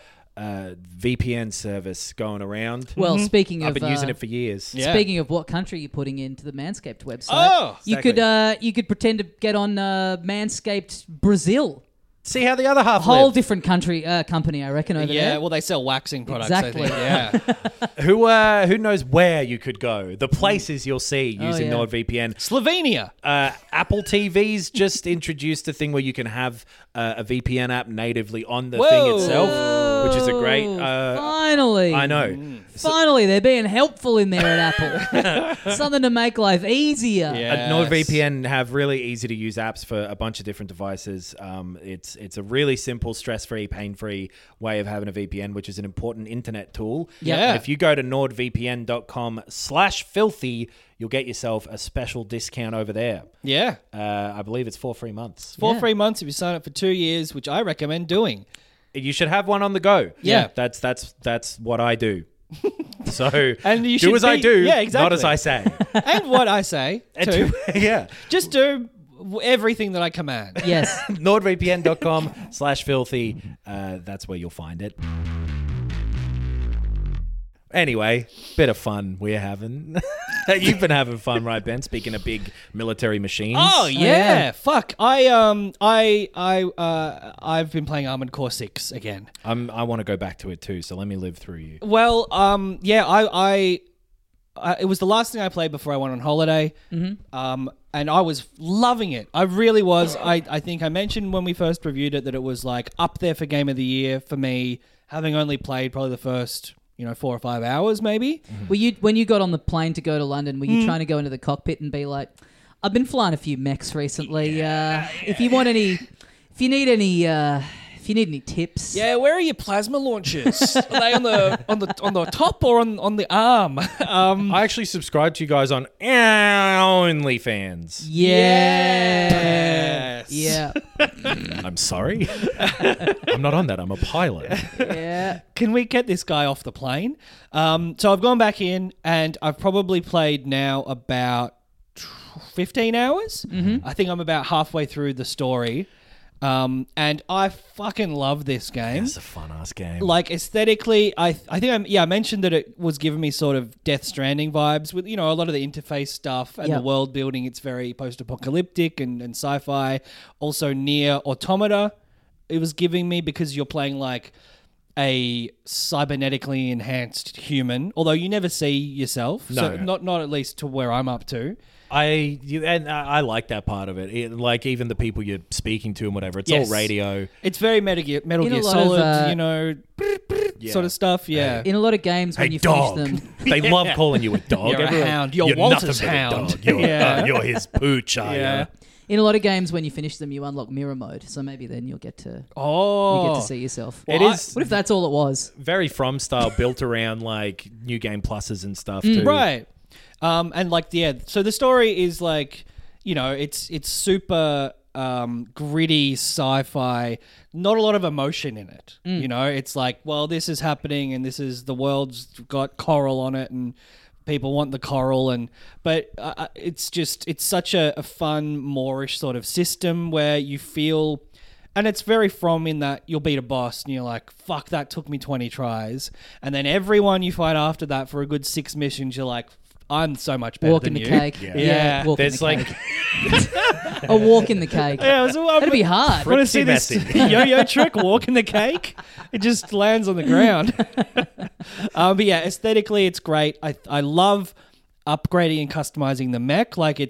VPN service going around. Well, speaking I've of... been using it for years. Yeah. Speaking of what country you're putting into the Manscaped website, Oh, you could pretend to get on Manscaped Brazil. See how the other half whole live. different company, I reckon, over Yeah, there. well, they sell waxing products. Exactly. I think. Yeah. Who knows where you could go? The places you'll see using yeah. NordVPN. Slovenia. Apple TV's just introduced a thing where you can have a VPN app natively on the Whoa. thing itself, which is a great. Finally. I know. Finally, they're being helpful in there at Apple. Something to make life easier. Yeah. NordVPN have really easy to use apps for a bunch of different devices. It's a really simple, stress-free, pain-free way of having a VPN, which is an important internet tool. Yeah. If you go to nordvpn.com/filthy, you'll get yourself a special discount over there. Yeah. I believe it's 4 free months. 4 free months if you sign up for 2 years, which I recommend doing. You should have one on the go. Yeah. That's what I do. So And you do should as I be- do, yeah, exactly. not as I say. And what I say, too. Yeah. Just do everything that I command. Yes. nordvpn.com/filthy. That's where you'll find it. Anyway, bit of fun we're having. You've been having fun, right, Ben? Speaking of big military machines. Oh yeah. yeah, fuck! I've been playing Armored Core 6 again. I want to go back to it too, so let me live through you. Well, yeah, it was the last thing I played before I went on holiday. Mm-hmm. And I was loving it. I really was. I think I mentioned when we first reviewed it that it was like up there for Game of the Year for me, having only played probably the first 4 or 5 hours maybe. Were you, when you got on the plane to go to London, were you trying to go into the cockpit and be like, I've been flying a few mechs recently. If you need any tips. Yeah, where are your plasma launchers? Are they on the top or on the arm? I actually subscribed to you guys on OnlyFans. Yeah. Yes. Yeah. I'm sorry. I'm not on that. I'm a pilot. Yeah. Can we get this guy off the plane? So I've gone back in and I've probably played now about 15 hours. Mm-hmm. I think I'm about halfway through the story. And I fucking love this game. It's a fun-ass game. Like aesthetically, I think I mentioned that it was giving me sort of Death Stranding vibes with, a lot of the interface stuff and the world building. It's very post-apocalyptic and sci-fi. Also near Automata, it was giving me because you're playing like a cybernetically enhanced human, although you never see yourself. No. So not at least to where I'm up to. I like that part of it. Like even the people you're speaking to and whatever, it's all radio. It's very Metal Gear In a lot of, Solid, Yeah. sort of stuff. Yeah. In a lot of games, when Hey, you dog. finish them, They love calling you a dog. You're a Everyone- hound. You're Walter's nothing but a hound. dog. You're, Yeah. you're his pooch, are Yeah. you? in a lot of games, when you finish them, you unlock mirror mode. So maybe then you'll get to see yourself. It is What if that's all it was? very From style, built around like new game pluses and stuff too. Right. And like, yeah, so the story is like, it's super gritty sci-fi, not a lot of emotion in it. It's like, well, this is happening and the world's got coral on it and people want the coral but it's such a fun Moorish sort of system where you feel, and it's very From in that you'll beat a boss and you're like, fuck, that took me 20 tries. And then everyone you fight after that for a good 6 missions, you're like, I'm so much better Walk than in the you. cake. Yeah. Walk There's in the like cake. A walk in the cake. Yeah, That'd be hard. I want to see this Pretty yo-yo trick, walk in the cake. It just lands on the ground. But yeah, aesthetically, it's great. I love upgrading and customizing the mech. Like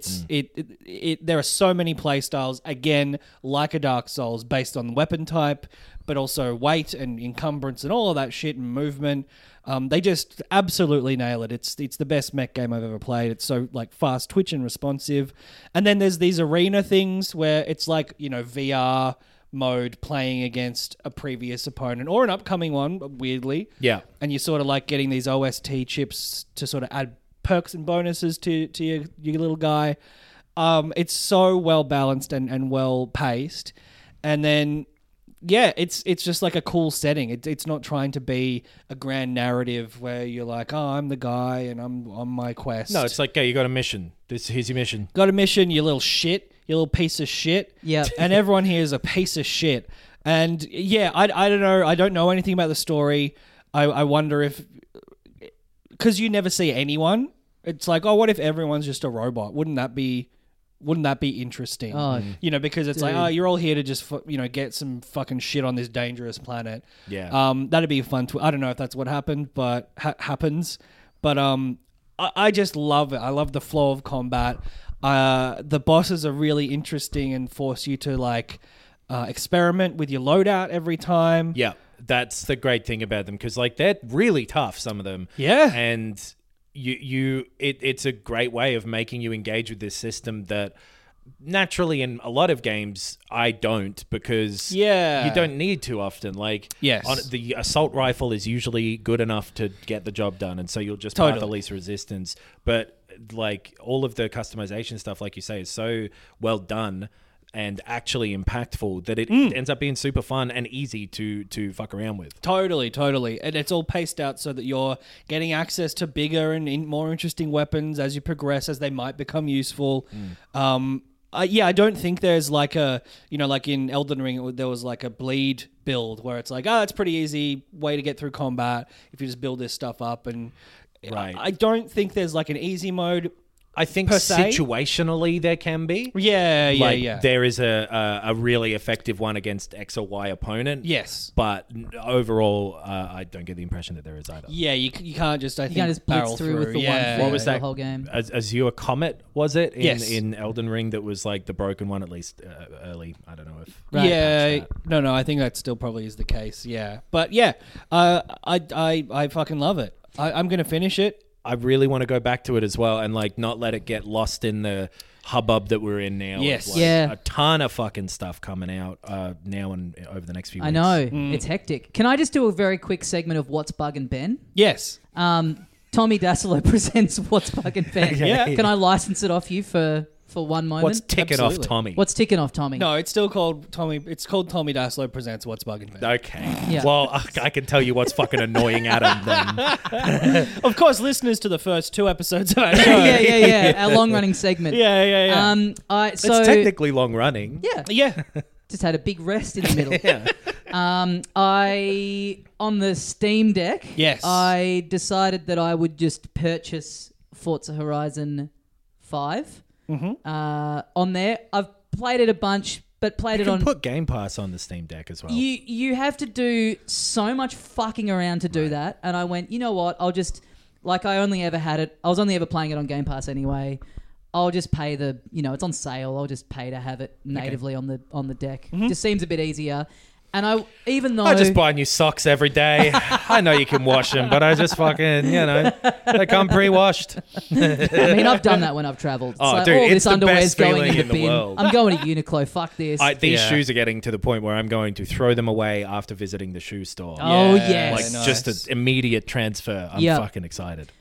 there are so many play styles. Again, like a Dark Souls, based on weapon type, but also weight and encumbrance and all of that shit and movement. They just absolutely nail it. It's the best mech game I've ever played. It's so like fast twitch and responsive. And then there's these arena things where it's like, VR mode playing against a previous opponent or an upcoming one, weirdly. Yeah. And you're sort of like getting these OST chips to sort of add perks and bonuses to your little guy. It's so well balanced and well paced. And then yeah, it's just like a cool setting. It's not trying to be a grand narrative where you're like, oh, I'm the guy and I'm on my quest. no, it's like, okay, you got a mission. Here's your mission. Got a mission, you little shit, you little piece of shit. Yep. And everyone here is a piece of shit. And yeah, I don't know. I don't know anything about the story. I wonder if, because you never see anyone, it's like, oh, what if everyone's just a robot? Wouldn't that be Wouldn't that be interesting? Oh, You know, because it's like, dude. oh, you're all here to just, get some fucking shit on this dangerous planet. Yeah. That'd be fun. I don't know if that's what happened, but happens. But I just love it. I love the flow of combat. The bosses are really interesting and force you to like experiment with your loadout every time. Yeah, that's the great thing about them because like they're really tough. Some of them. Yeah. And it's a great way of making you engage with this system that naturally in a lot of games I don't because you don't need to often. Like the assault rifle is usually good enough to get the job done, and so you'll just path the least resistance. But like all of the customization stuff, like you say, is so well done and actually impactful that it ends up being super fun and easy to fuck around with. Totally. And it's all paced out so that you're getting access to bigger and more interesting weapons as you progress, as they might become useful. I don't think there's like a, like in Elden Ring, there was like a bleed build where it's like, it's pretty easy way to get through combat if you just build this stuff up. And Right. I don't think there's like an easy mode. I think per se. situationally there can be. Yeah. There is a really effective one against X or Y opponent. Yes. But overall, I don't get the impression that there is either. Yeah, you can't just, You can't just blitz through with the one thing What was the that? whole game. Azure Comet, was it? Yes. In Elden Ring, that was like the broken one, at least early. I don't know if. Yeah, no, I think that still probably is the case. Yeah, but yeah, I fucking love it. I'm gonna finish it. I really want to go back to it as well and like not let it get lost in the hubbub that we're in now. Yes. Like, Yeah. a ton of fucking stuff coming out now and over the next few weeks. I know. It's hectic. Can I just do a very quick segment of What's Buggin' Ben? Yes. Tommy Dassolo presents What's Buggin' Ben. Yeah. Can I license it off you for 1 moment? What's ticking off Absolutely. Tommy? What's ticking off Tommy? No, it's still called Tommy. It's called Tommy Dassolo Presents What's Buggin' Ben. Okay. Yeah. Well, I can tell you what's fucking annoying Adam then. Of course, listeners to the first 2 episodes of our show. yeah. Our long-running segment. Yeah. It's technically long running. Yeah. Just had a big rest in the middle. I on the Steam Deck. Yes. I decided that I would just purchase Forza Horizon 5. On there, I've played it a bunch, but played You it can on. put Game Pass on the Steam Deck as well. You have to do so much fucking around to do that, and I went, you know what? I'll just I only ever had it. I was only ever playing it on Game Pass anyway. I'll just pay it's on sale. I'll just pay to have it natively on the deck. Just seems a bit easier. And I just buy new socks every day. I know you can wash them, but I just fucking, they come pre-washed. I mean, I've done that when I've travelled. It's Oh, like, dude, all it's this the underwear's best going feeling in the in the bin. world. I'm going to Uniqlo. Fuck this. These shoes are getting to the point where I'm going to throw them away after visiting the shoe store. Oh, Yeah, yes. Like just an immediate transfer. I'm Yep. fucking excited.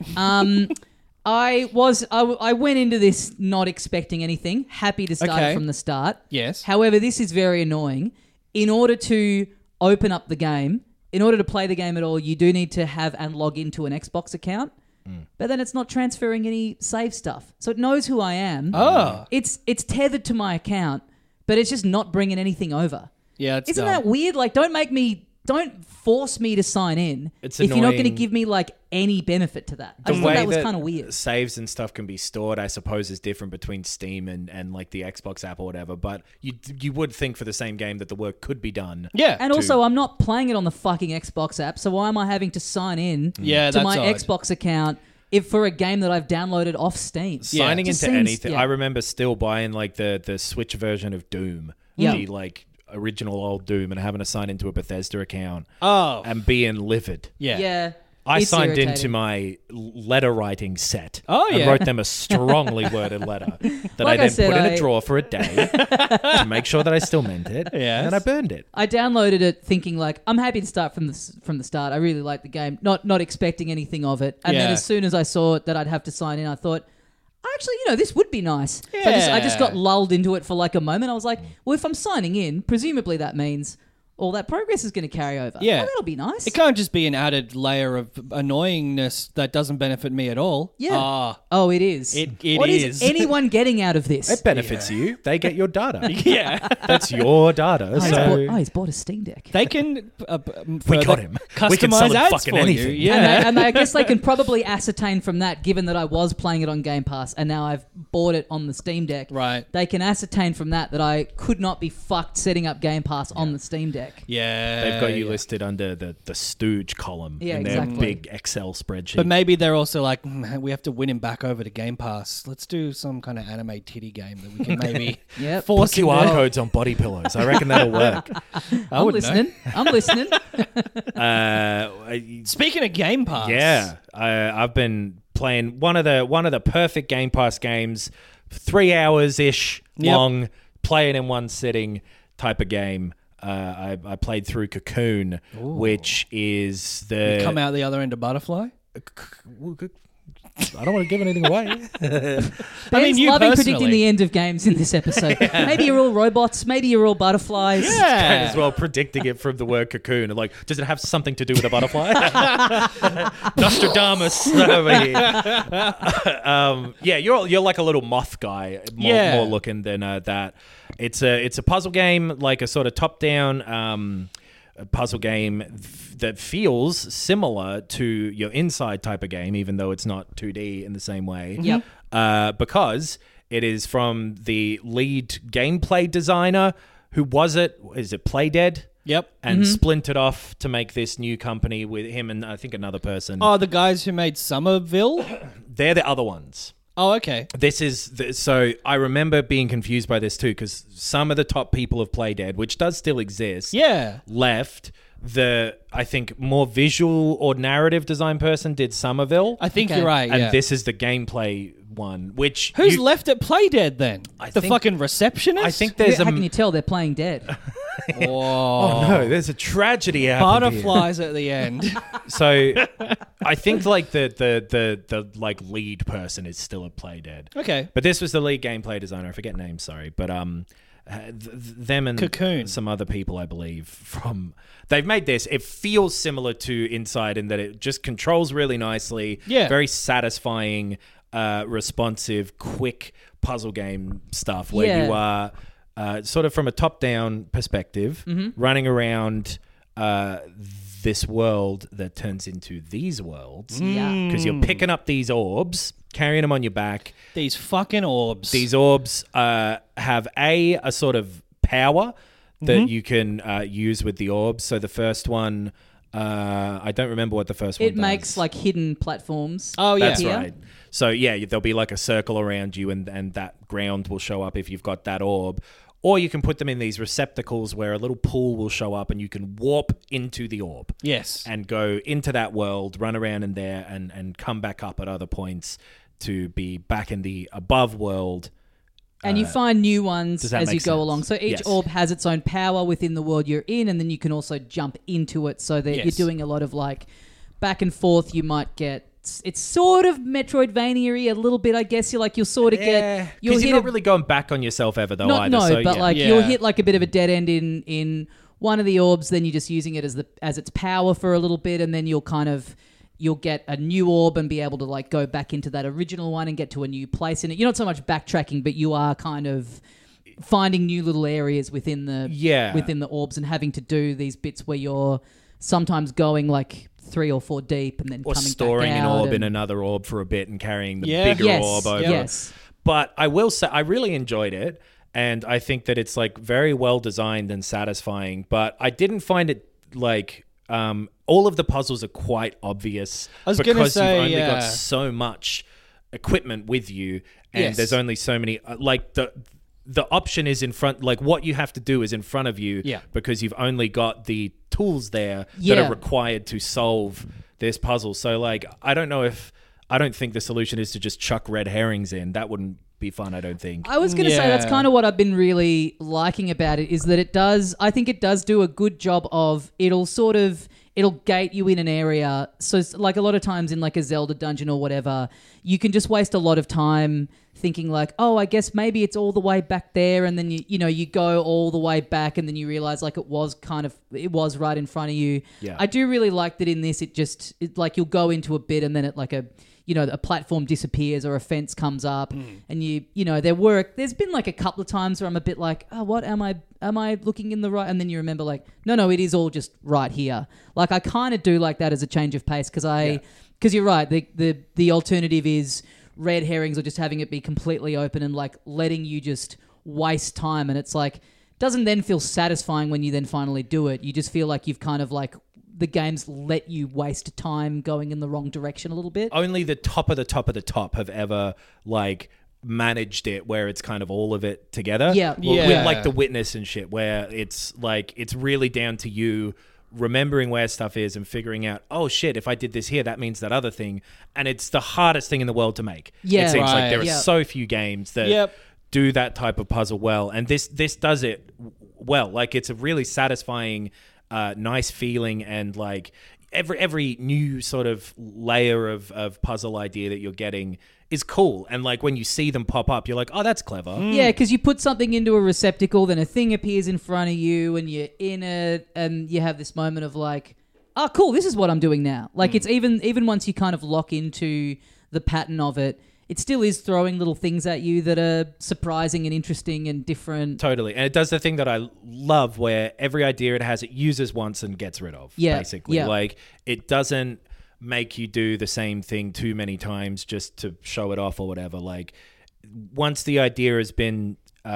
I went into this not expecting anything. Happy to start Okay. it from the start. Yes. However, this is very annoying. In order to open up the game, in order to play the game at all, you do need to have and log into an Xbox account. But then it's not transferring any save stuff. So it knows who I am. Oh. It's tethered to my account, but it's just not bringing anything over. Yeah, it's Isn't dumb. that weird? Like, don't force me to sign in It's if you're not going to annoying. give me like any benefit to that. I The just thought way that was kind of weird. saves and stuff can be stored, I suppose, is different between Steam and like the Xbox app or whatever. But you would think for the same game that the work could be done. Yeah. And also, I'm not playing it on the fucking Xbox app, so why am I having to sign in Yeah, to that's my odd. Xbox account for a game that I've downloaded off Steam? Signing Just into seems- anything. yeah. I remember still buying like the Switch version of Doom. Yeah. The like original old Doom and having to sign into a Bethesda account. Oh. And being livid. Yeah. I it's signed irritating. into my letter writing set. Oh, and yeah. wrote them a strongly worded letter that Like I I then said, put in I- a drawer for a day to make sure that I still meant it. Yes. And I burned it. I downloaded it thinking like I'm happy to start from the start. I really like the game, not expecting anything of it. And then Yeah. as soon as I saw that I'd have to sign in, I thought, actually, this would be nice. So I just got lulled into it for like a moment. I was like, well, if I'm signing in, presumably that means all that progress is going to carry over. Yeah. Oh, that'll be nice. It can't just be an added layer of annoyingness that doesn't benefit me at all. Yeah. Oh, it is. It What is. is anyone getting out of this? It benefits you. They get your data. Yeah. That's your data. He's bought a Steam Deck. They can We got him. We can sell customize him ads fucking for anything. you. Yeah. And I guess they can probably ascertain from that, given that I was playing it on Game Pass and now I've bought it on the Steam Deck. Right. They can ascertain from that I could not be fucked setting up Game Pass on the Steam Deck. Yeah. They've got you listed under the stooge column in their big Excel spreadsheet. But maybe they're also like, we have to win him back over to Game Pass. Let's do some kind of anime titty game that we can maybe Yep. force Put him QR to- codes on body pillows. I reckon that'll work. I'm wouldn't know. listening. I'm listening. Speaking of Game Pass. Yeah, I've been playing one of the perfect Game Pass games, 3 hours ish long, playing in one sitting type of game. I played through Cocoon, which is the Come out the other end of Butterfly. I don't want to give anything away. Ben's you loving personally. predicting the end of games in this episode. Maybe you're all robots. Maybe you're all butterflies. As well, predicting it from the word cocoon. Like, does it have something to do with a butterfly? Nostradamus over here. Yeah, you're like a little moth guy, more looking than that. It's a puzzle game, like a sort of top down puzzle game that feels similar to your Inside type of game, even though it's not 2D in the same way. Yep. Because it is from the lead gameplay designer. Who was it? Is it Playdead? Yep. And splintered off to make this new company with him and I think another person. Oh, the guys who made Somerville? They're the other ones. Oh, okay. This is so I remember being confused by this too, because some of the top people of Playdead, which does still exist, left. I think more visual or narrative design person did Somerville. I think you're right. And this is the gameplay one. Which Who's left at Playdead then? The think- fucking receptionist? I think there's How can you tell they're playing dead? Oh no, there's a tragedy happening. Butterflies at the end. So I think like the like lead person is still at Playdead. Okay. But this was the lead gameplay designer. I forget names, sorry. But them and Cocoon. some other people, I believe, they've made this. It feels similar to Inside in that it just controls really nicely. Yeah. Very satisfying, responsive, quick puzzle game stuff where you are sort of from a top-down perspective, running around this world that turns into these worlds. Yeah. Because you're picking up these orbs, carrying them on your back. These fucking orbs. These orbs have a sort of power that you can use with the orbs. So the first one, I don't remember what the first one It does. makes like hidden platforms. Oh, yeah. That's appear. right. So yeah, there'll be like a circle around you and that ground will show up if you've got that orb. Or you can put them in these receptacles where a little pool will show up and you can warp into the orb. Yes. And go into that world, run around in there and come back up at other points to be back in the above world. And you find new ones does that as you make go sense? along. So each Yes. orb has its own power within the world you're in, and then you can also jump into it so that Yes. you're doing a lot of like back and forth. You might get... It's sort of Metroidvania-y a little bit, I guess. You'll sort of get... Because hit you're a- not really going back on yourself ever though either. No, So, but yeah. like Yeah. you'll hit like a bit of a dead end in one of the orbs, then you're just using it as its power for a little bit, and then you'll get a new orb and be able to like go back into that original one and get to a new place in it. You're not so much backtracking, but you are kind of finding new little areas within the orbs and having to do these bits where you're sometimes going like 3 or 4 deep and then Or coming storing back an out orb in and- another orb for a bit and carrying the Yeah. bigger Yes, orb over. yes. But I will say, I really enjoyed it. And I think that it's like very well designed and satisfying. But I didn't find it like all of the puzzles are quite obvious. I was gonna because say, you've only yeah. got so much equipment with you. And Yes. there's only so many, like the option is in front, like what you have to do is in front of you Yeah. because you've only got the tools there that Yeah. are required to solve this puzzle. So like, I don't think the solution is to just chuck red herrings in. That wouldn't be fun, I don't think. I was going to say that's Yeah. kind of what I've been really liking about it is that I think it does do a good job of it'll it'll gate you in an area. So it's like a lot of times in like a Zelda dungeon or whatever, you can just waste a lot of time thinking like, oh, I guess maybe it's all the way back there, and then you go all the way back, and then you realize like it was right in front of you. Yeah. I do really like that in this. It like you'll go into a bit, and then it like a platform disappears or a fence comes up, and there's been like a couple of times where I'm a bit like, oh, what am I looking in the right? And then you remember like, no, it is all just right here. Like I kind of do like that as a change of pace because you're right. The alternative is red herrings or just having it be completely open and like letting you just waste time. And it's like, doesn't then feel satisfying when you then finally do it. You just feel like you've kind of like, the game's let you waste time going in the wrong direction a little bit. Only the top of the top of the top have ever like managed it where it's kind of all of it together. Yeah. With like The Witness and shit, where it's like it's really down to you remembering where stuff is and figuring out, oh shit, if I did this here, that means that other thing. And it's the hardest thing in the world to make. Yeah. It seems Right. like there are so few games that do that type of puzzle well. And this does it well. Like it's a really satisfying, nice feeling, and like every new sort of layer of puzzle idea that you're getting is cool. And like when you see them pop up, you're like, oh, that's clever. Yeah, because you put something into a receptacle, then a thing appears in front of you, and you're in it, and you have this moment of like, oh, cool, this is what I'm doing now. Like it's even once you kind of lock into the pattern of it, it still is throwing little things at you that are surprising and interesting and different. Totally. And it does the thing that I love where every idea it has, it uses once and gets rid of, basically. Yeah. Like it doesn't make you do the same thing too many times just to show it off or whatever. Like once the idea has been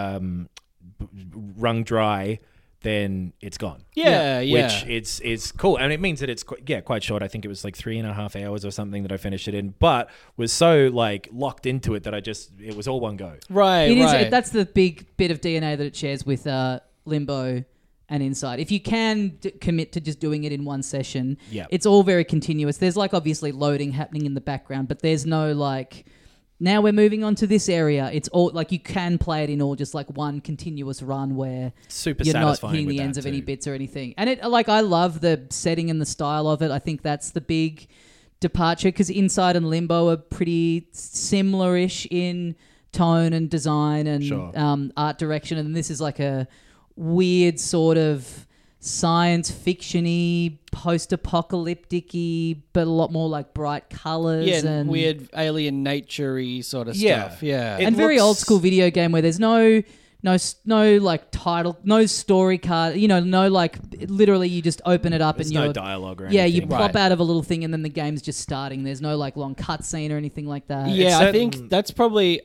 wrung dry, then it's gone. Yeah. Which it's cool. And it means that it's quite short. I think it was like 3.5 hours or something that I finished it in, but was so like locked into it that it was all one go. Right. It is. That's the big bit of DNA that it shares with Limbo and Inside. If you can commit to just doing it in one session, it's all very continuous. There's like obviously loading happening in the background, but there's no like, now we're moving on to this area. It's all like you can play it in all just like one continuous run where super you're not satisfying hitting with the ends that of any too. bits or anything. And it like I love the setting and the style of it. I think that's the big departure because Inside and Limbo are pretty similar-ish in tone and design and art direction, and this is like a weird sort of science fiction-y, post-apocalyptic-y, but a lot more like bright colours and weird alien nature-y sort of stuff. Yeah. and very old school video game where there's no like title, no story card, no like literally you just open it up There's and no you're dialogue or you anything. plop out of a little thing and then the game's just starting. There's no like long cutscene or anything like that. Yeah, I think that's probably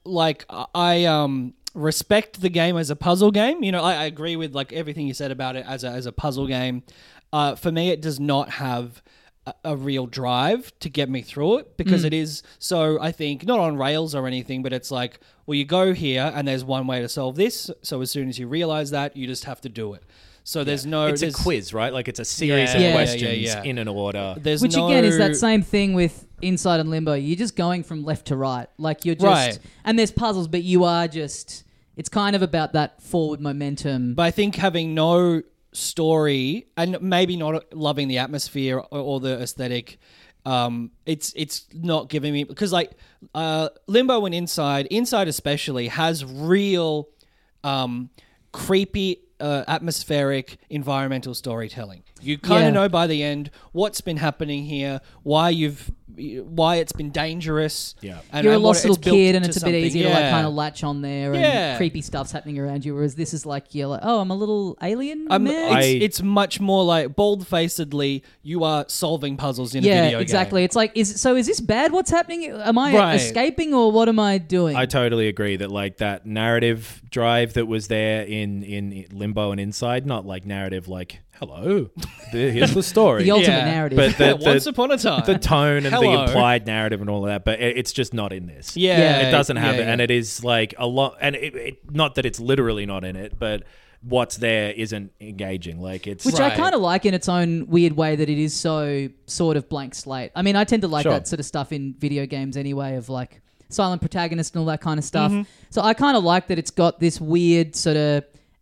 I respect the game as a puzzle game. I agree with like everything you said about it as a puzzle game. For me, it does not have a real drive to get me through it because it is so, I think, not on rails or anything, but it's like, well, you go here and there's one way to solve this. So as soon as you realize that, you just have to do it. So there's It's a quiz, right? Like it's a series of Yeah. questions in an order. Which again is that same thing with Inside and Limbo. You're just going from left to right. Like you're just and there's puzzles, but you are just, it's kind of about that forward momentum. But I think having no story and maybe not loving the atmosphere or the aesthetic, it's not giving me, because like Limbo and Inside especially has real creepy atmospheric environmental storytelling. You kind of know by the end what's been happening here, why it's been dangerous. Yeah. And You're a what lost little it's built kid and to it's a bit something. easy to like kind of latch on there Yeah. and creepy stuff's happening around you, whereas this is like you're like, oh, I'm a little alien man. It's much more like bald-facedly you are solving puzzles in a video game. Exactly. It's like, is this bad? What's happening? Am I escaping or what am I doing? I totally agree that like that narrative drive that was there in Limbo and Inside, not like narrative like, hello, here's the story. The ultimate narrative. But Once upon a time. the tone and the Hello. implied narrative and all of that, but it's just not in this. Yeah. It doesn't have Yeah, it, and it is like a lot, and it not that it's literally not in it, but what's there isn't engaging. Like it's Which I kind of like in its own weird way that it is so sort of blank slate. I mean, I tend to like that sort of stuff in video games anyway, of like silent protagonist and all that kind of stuff. So I kind of like that it's got this weird sort of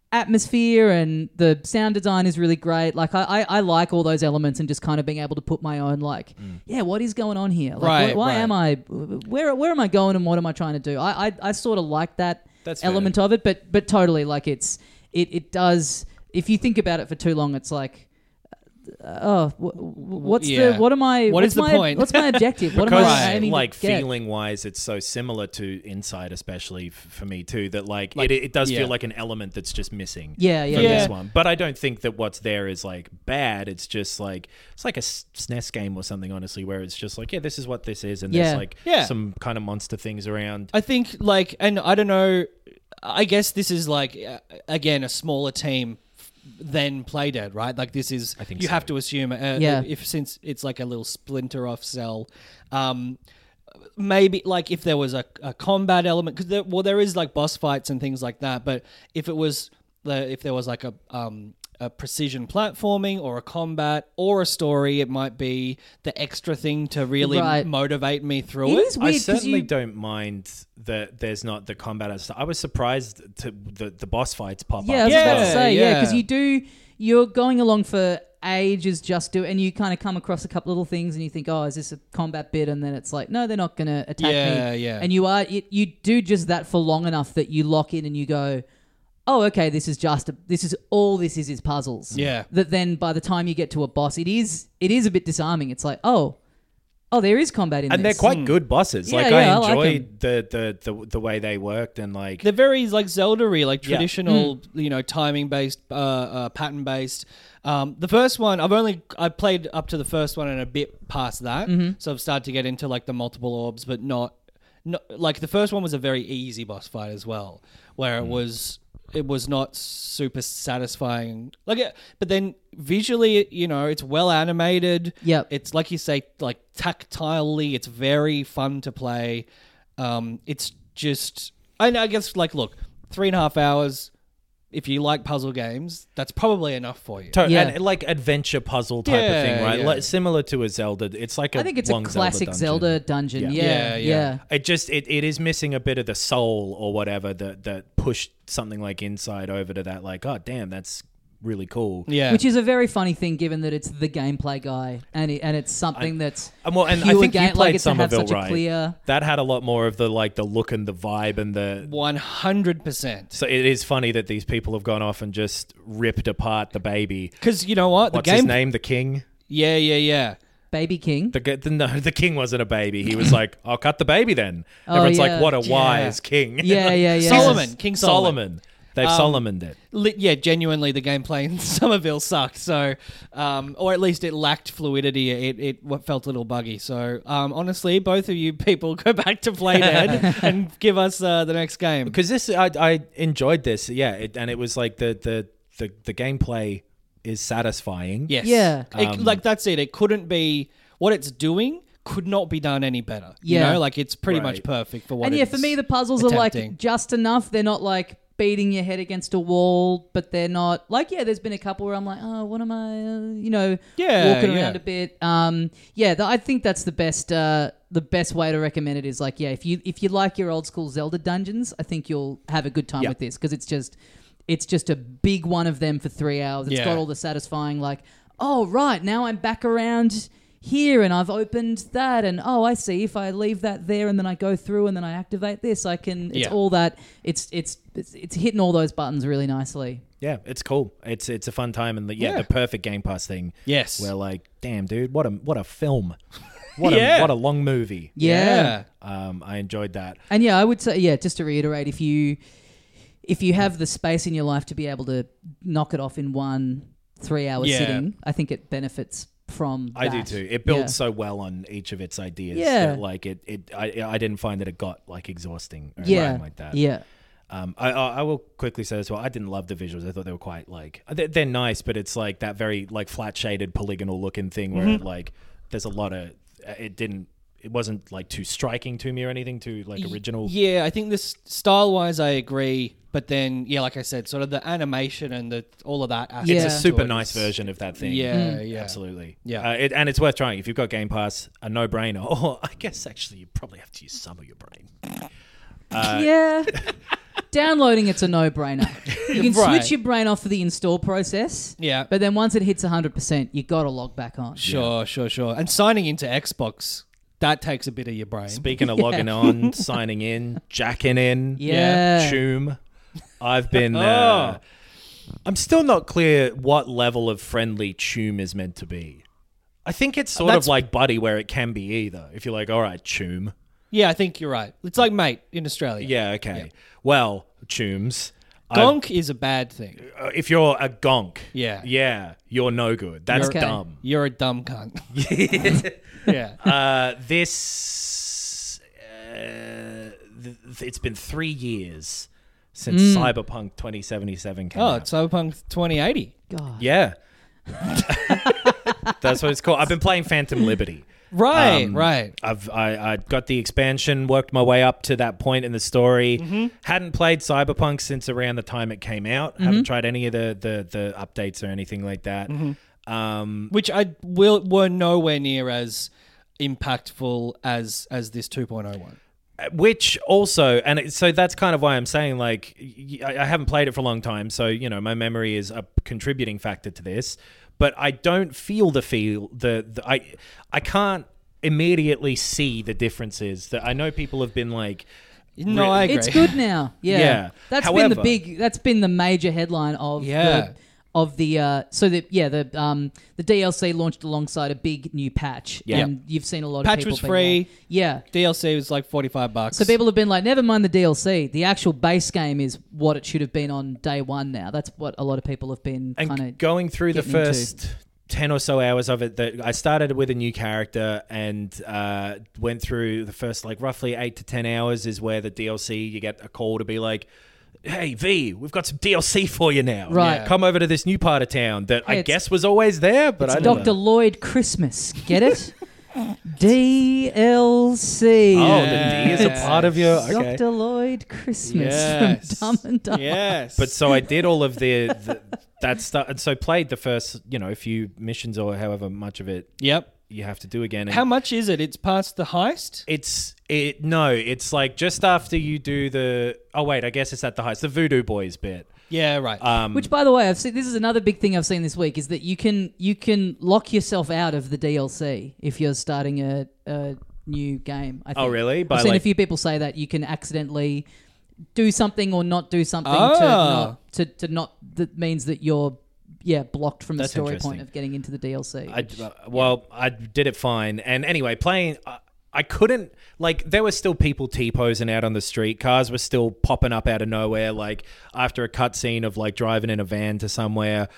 atmosphere and the sound design is really great. Like I like all those elements and just kind of being able to put my own what is going on here? Like, Right, why right. am I? Where am I going and what am I trying to do? I sort of like that That's fair. element of it, but totally like it does. If you think about it for too long, it's like. What is the point? What's my objective? What Because am I aiming like to get? feeling wise, it's so similar to Inside, especially for me too. That it does feel like an element that's just missing. Yeah. From this one, but I don't think that what's there is like bad. It's just like it's like a SNES game or something, honestly, where it's just like this is what this is, and there's like some kind of monster things around. I think and I don't know. I guess this is like again a smaller team than Playdead, right? Like this is, I think you so. have to assume, since it's like a little splinter off Cell, maybe like if there was a combat element, because there is like boss fights and things like that, but if there was like a precision platforming or a combat or a story, it might be the extra thing to really motivate me through it. It is weird I 'cause certainly you- don't mind that there's not the combat and stuff. I was surprised to the boss fights pop Yeah, I up. was about to Yeah, say, yeah. because you're going along for ages and you kind of come across a couple little things and you think, oh, is this a combat bit? And then it's like, no, they're not going to attack me. Yeah. And you do just that for long enough that you lock in and you go, oh, okay, this is all this is puzzles. Yeah. That then by the time you get to a boss, it is a bit disarming. It's like, oh, there is combat in And this. they're quite good bosses. Yeah, Like yeah, I I like enjoyed the way they worked and like They're very like Zelda-y, like Yeah. traditional, timing-based, pattern-based. The first one, I played up to the first one and a bit past that, so I've started to get into like the multiple orbs, but not like the first one was a very easy boss fight as well, where it was not super satisfying. But then visually, it's well animated. Yep. It's like you say, like tactilely, it's very fun to play. It's just, I guess, like, look, 3.5 hours. If you like puzzle games, that's probably enough for you. Yeah. And like adventure puzzle type of Yeah, thing, right? yeah. Like, similar to a Zelda. It's like I think it's a long classic Zelda dungeon. Yeah. Yeah. It is missing a bit of the soul or whatever that pushed something like Inside over to that. Like, oh damn, that's really cool. Yeah. Which is a very funny thing, given that it's the gameplay guy, and it's something that's And I pure think you game, played like it's to have Somerville, such a right? clear. That had a lot more of the look and the vibe and the. 100%. So it is funny that these people have gone off and just ripped apart the baby. Because you know what? What's his name? The king. Yeah. Baby King. The king wasn't a baby. He was like, I'll cut the baby then. Oh, Everyone's yeah. like, what a wise king. Yeah. Solomon. King Solomon. They've Solomoned it. Yeah, genuinely, the gameplay in Somerville sucked. So, or at least it lacked fluidity. It felt a little buggy. So, honestly, both of you people go back to Playdead and give us the next game. Because I enjoyed this. Yeah, and it was like the gameplay is satisfying. Yes. Yeah. That's it. It couldn't be what it's doing. Could not be done any better. Yeah. It's pretty much Right. perfect for what. And yeah, for me, the puzzles are attempting. like just enough. They're not like beating your head against a wall, but they're not like, there's been a couple where I'm like, oh, what am I, walking around a bit. I think that's the best way to recommend it is like, if you like your old school Zelda dungeons, I think you'll have a good time with this, because it's just a big one of them for 3 hours. It's got all the satisfying like, oh right, now I'm back around here and I've opened that, and oh, I see, if I leave that there and then I go through and then I activate this, I can. It's all that. It's hitting all those buttons really nicely. Yeah, it's cool. It's a fun time, and the perfect Game Pass thing. Yes. We're like, damn, dude, what a film. What a long movie. Yeah. I enjoyed that. And I would say, just to reiterate, if you have the space in your life to be able to knock it off in 1 3-hour sitting, I think it benefits from that. I do too. It builds so well on each of its ideas. Yeah. That, like I didn't find that it got like exhausting or Yeah. anything like that. Yeah. I will quickly say as well, I didn't love the visuals. I thought they were quite like they're nice, but it's like that very like flat shaded polygonal looking thing where it, like there's a lot of it wasn't like too striking to me or anything too like original. Yeah, I think this style wise, I agree. But then, like I said, sort of the animation and all of that. It's a aspect super to it nice is- version of that thing. Yeah, Absolutely. Yeah. And it's worth trying. If you've got Game Pass, a no-brainer. Or I guess actually you probably have to use some of your brain. downloading it's a no-brainer. You can Right. switch your brain off for the install process. Yeah. But then once it hits 100%, you got to log back on. Sure. And signing into Xbox, that takes a bit of your brain. Speaking of logging on, signing in, jacking in, Yeah. Choom. I've been. I'm still not clear what level of friendly Choom is meant to be. I think it's sort of That's- like Buddy, where it can be either. If you're like, all right, Choom. Yeah, I think you're right. It's like mate in Australia. Yeah, okay. Well, Chooms. Gonk is a bad thing. If you're a gonk, Yeah. you're no good. That's Okay. dumb. You're a dumb cunt. Yeah. It's been 3 years since Cyberpunk 2077 came out. It's Cyberpunk 2080. God. Yeah. That's what it's called. I've been playing Phantom Liberty. Right. I got the expansion, worked my way up to that point in the story. Hadn't played Cyberpunk since around the time it came out. Haven't tried any of the updates or anything like that. Which were nowhere near as impactful as this 2.0 one. Which also, so that's kind of why I'm saying, like, I haven't played it for a long time, so, you know, my memory is a contributing factor to this, but I don't feel I can't immediately see the differences that I know people have been like, No, I agree. It's good now. Yeah. Yeah. That's However- been the major headline of Yeah. the DLC launched alongside a big new patch. Yeah. And you've seen a lot Patch of people was being free. like, yeah. DLC was like $45. So people have been like, never mind the DLC. The actual base game is what it should have been on day one now. That's what a lot of people have been kind and of going through the getting first 10 or so hours of it, that I started with a new character and went through the first like roughly 8 to 10 hours is where the DLC, you get a call to be like, hey V, we've got some DLC for you now. Right. Come over to this new part of town that I it's- guess was always there, but I It's don't Dr. know. Lloyd Christmas. Get it? DLC. Oh, the D is a part of your... Okay. Dr. Lloyd Christmas Yes. from Dumb and Dumber. Yes. But so I did all of that stuff, and so played the first, few missions or however much of it Yep. you have to do again. And How much is it? It's past the heist? it's like just after you do the... Oh, wait, I guess it's at the heist. The Voodoo Boys bit. Yeah, right. Which, by the way, I've seen. This is another big thing I've seen this week is that you can lock yourself out of the DLC if you're starting a new game. I think. Oh, really? I've By, seen a like- few people say that you can accidentally do something or not do something Oh. to not that means that you're blocked from the That's story interesting. point of getting into the DLC. I did it fine. And anyway, playing... I couldn't, there were still people T-posing out on the street. Cars were still popping up out of nowhere. Like, after a cutscene of, driving in a van to somewhere,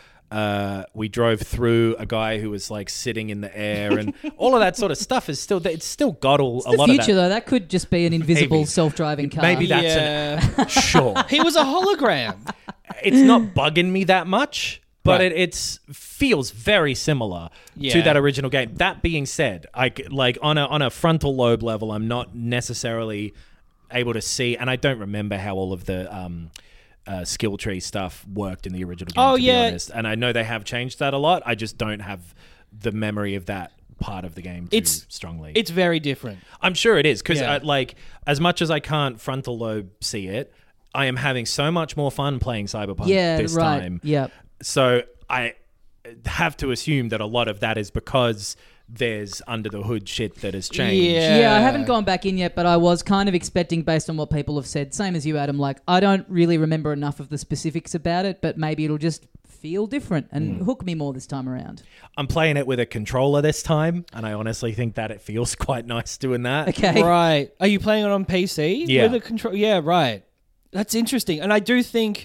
we drove through a guy who was, sitting in the air. And all of that sort of stuff is still, it's still got a the lot future, of that. though, that could just be an invisible Maybe. self-driving car. Maybe that's yeah. Sure. He was a hologram. It's not bugging me that much, but Right. it feels very similar to Yeah. that original game. That being said, on a frontal lobe level, I'm not necessarily able to see, and I don't remember how all of the skill tree stuff worked in the original game. Oh, to yeah. be honest. And I know they have changed that a lot. I just don't have the memory of that part of the game too strongly. It's very different. I'm sure it is because, Yeah. as much as I can't frontal lobe see it, I am having so much more fun playing Cyberpunk this right. time. Yep. So I have to assume that a lot of that is because there's under the hood shit that has changed. Yeah, I haven't gone back in yet, but I was kind of expecting, based on what people have said, same as you, Adam, I don't really remember enough of the specifics about it, but maybe it'll just feel different and hook me more this time around. I'm playing it with a controller this time, and I honestly think that it feels quite nice doing that. Okay. Right. Are you playing it on PC? Yeah. With a control? Yeah, right. That's interesting. And I do think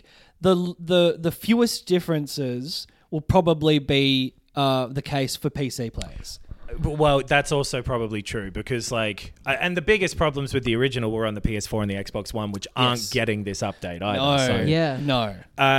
the fewest differences will probably be the case for PC players. Well, that's also probably true because, and the biggest problems with the original were on the PS4 and the Xbox One, which aren't getting this update either. No. So, Yeah. No.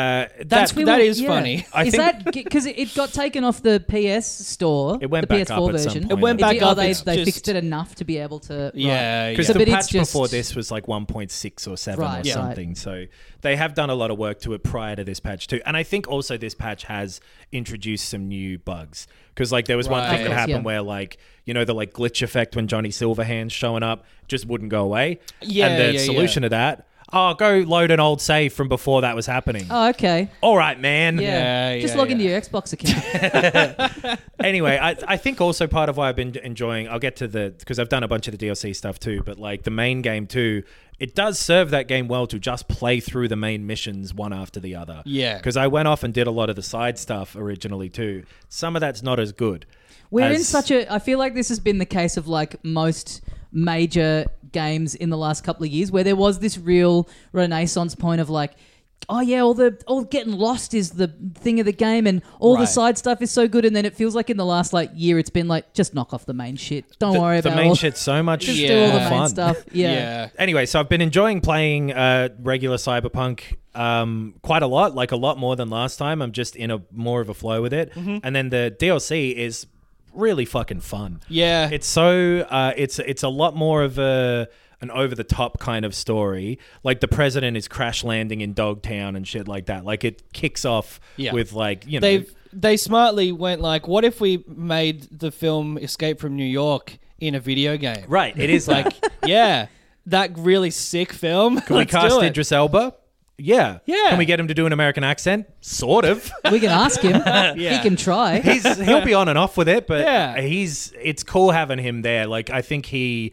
that is funny. I Is think- that because it got taken off the PS store? It went the back PS4 up at some version. point. It went back up, They it's they just- fixed it enough to be able to. Yeah, Because So, the but it's patch just- before this was 1.6 or 7 Right, or yeah. something. So they have done a lot of work to it prior to this patch too. And I think also this patch has introduced some new bugs. Because there was one thing that Right. happened Yeah. where the glitch effect when Johnny Silverhand's showing up just wouldn't go away. Yeah, And the yeah, solution to that, Oh, go load an old save from before that was happening. Oh, okay. All right, man. Yeah. Just log into your Xbox account. Anyway, I think also part of why I've been enjoying, I'll get to because I've done a bunch of the DLC stuff too, but like the main game too, it does serve that game well to just play through the main missions one after the other. Yeah. Because I went off and did a lot of the side stuff originally too. Some of that's not as good. We're in such a... I feel like this has been the case of like most major games in the last couple of years where there was this real renaissance point of like, oh yeah, all getting lost is the thing of the game and all the side stuff is so good, and then it feels like in the last like year it's been like, just knock off the main shit. Don't worry about the main shit's so much just do all the main fun stuff. Yeah. Anyway, so I've been enjoying playing regular Cyberpunk quite a lot, like a lot more than last time. I'm just in a more of a flow with it. And then the DLC is really fucking fun. Yeah. It's so it's a lot more of an over the top kind of story. Like the president is crash landing in Dogtown and shit like that. Like it kicks off with like, you know, they smartly went like, what if we made the film Escape from New York in a video game? Right. It is like that really sick film. Can we cast Idris Elba? Yeah. Can we get him to do an American accent? Sort of. We can ask him. He can try. He'll be on and off with it, but Yeah. it's cool having him there. Like I think he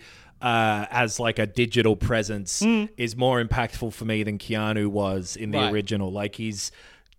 as like a digital presence is more impactful for me than Keanu was in the original. Like he's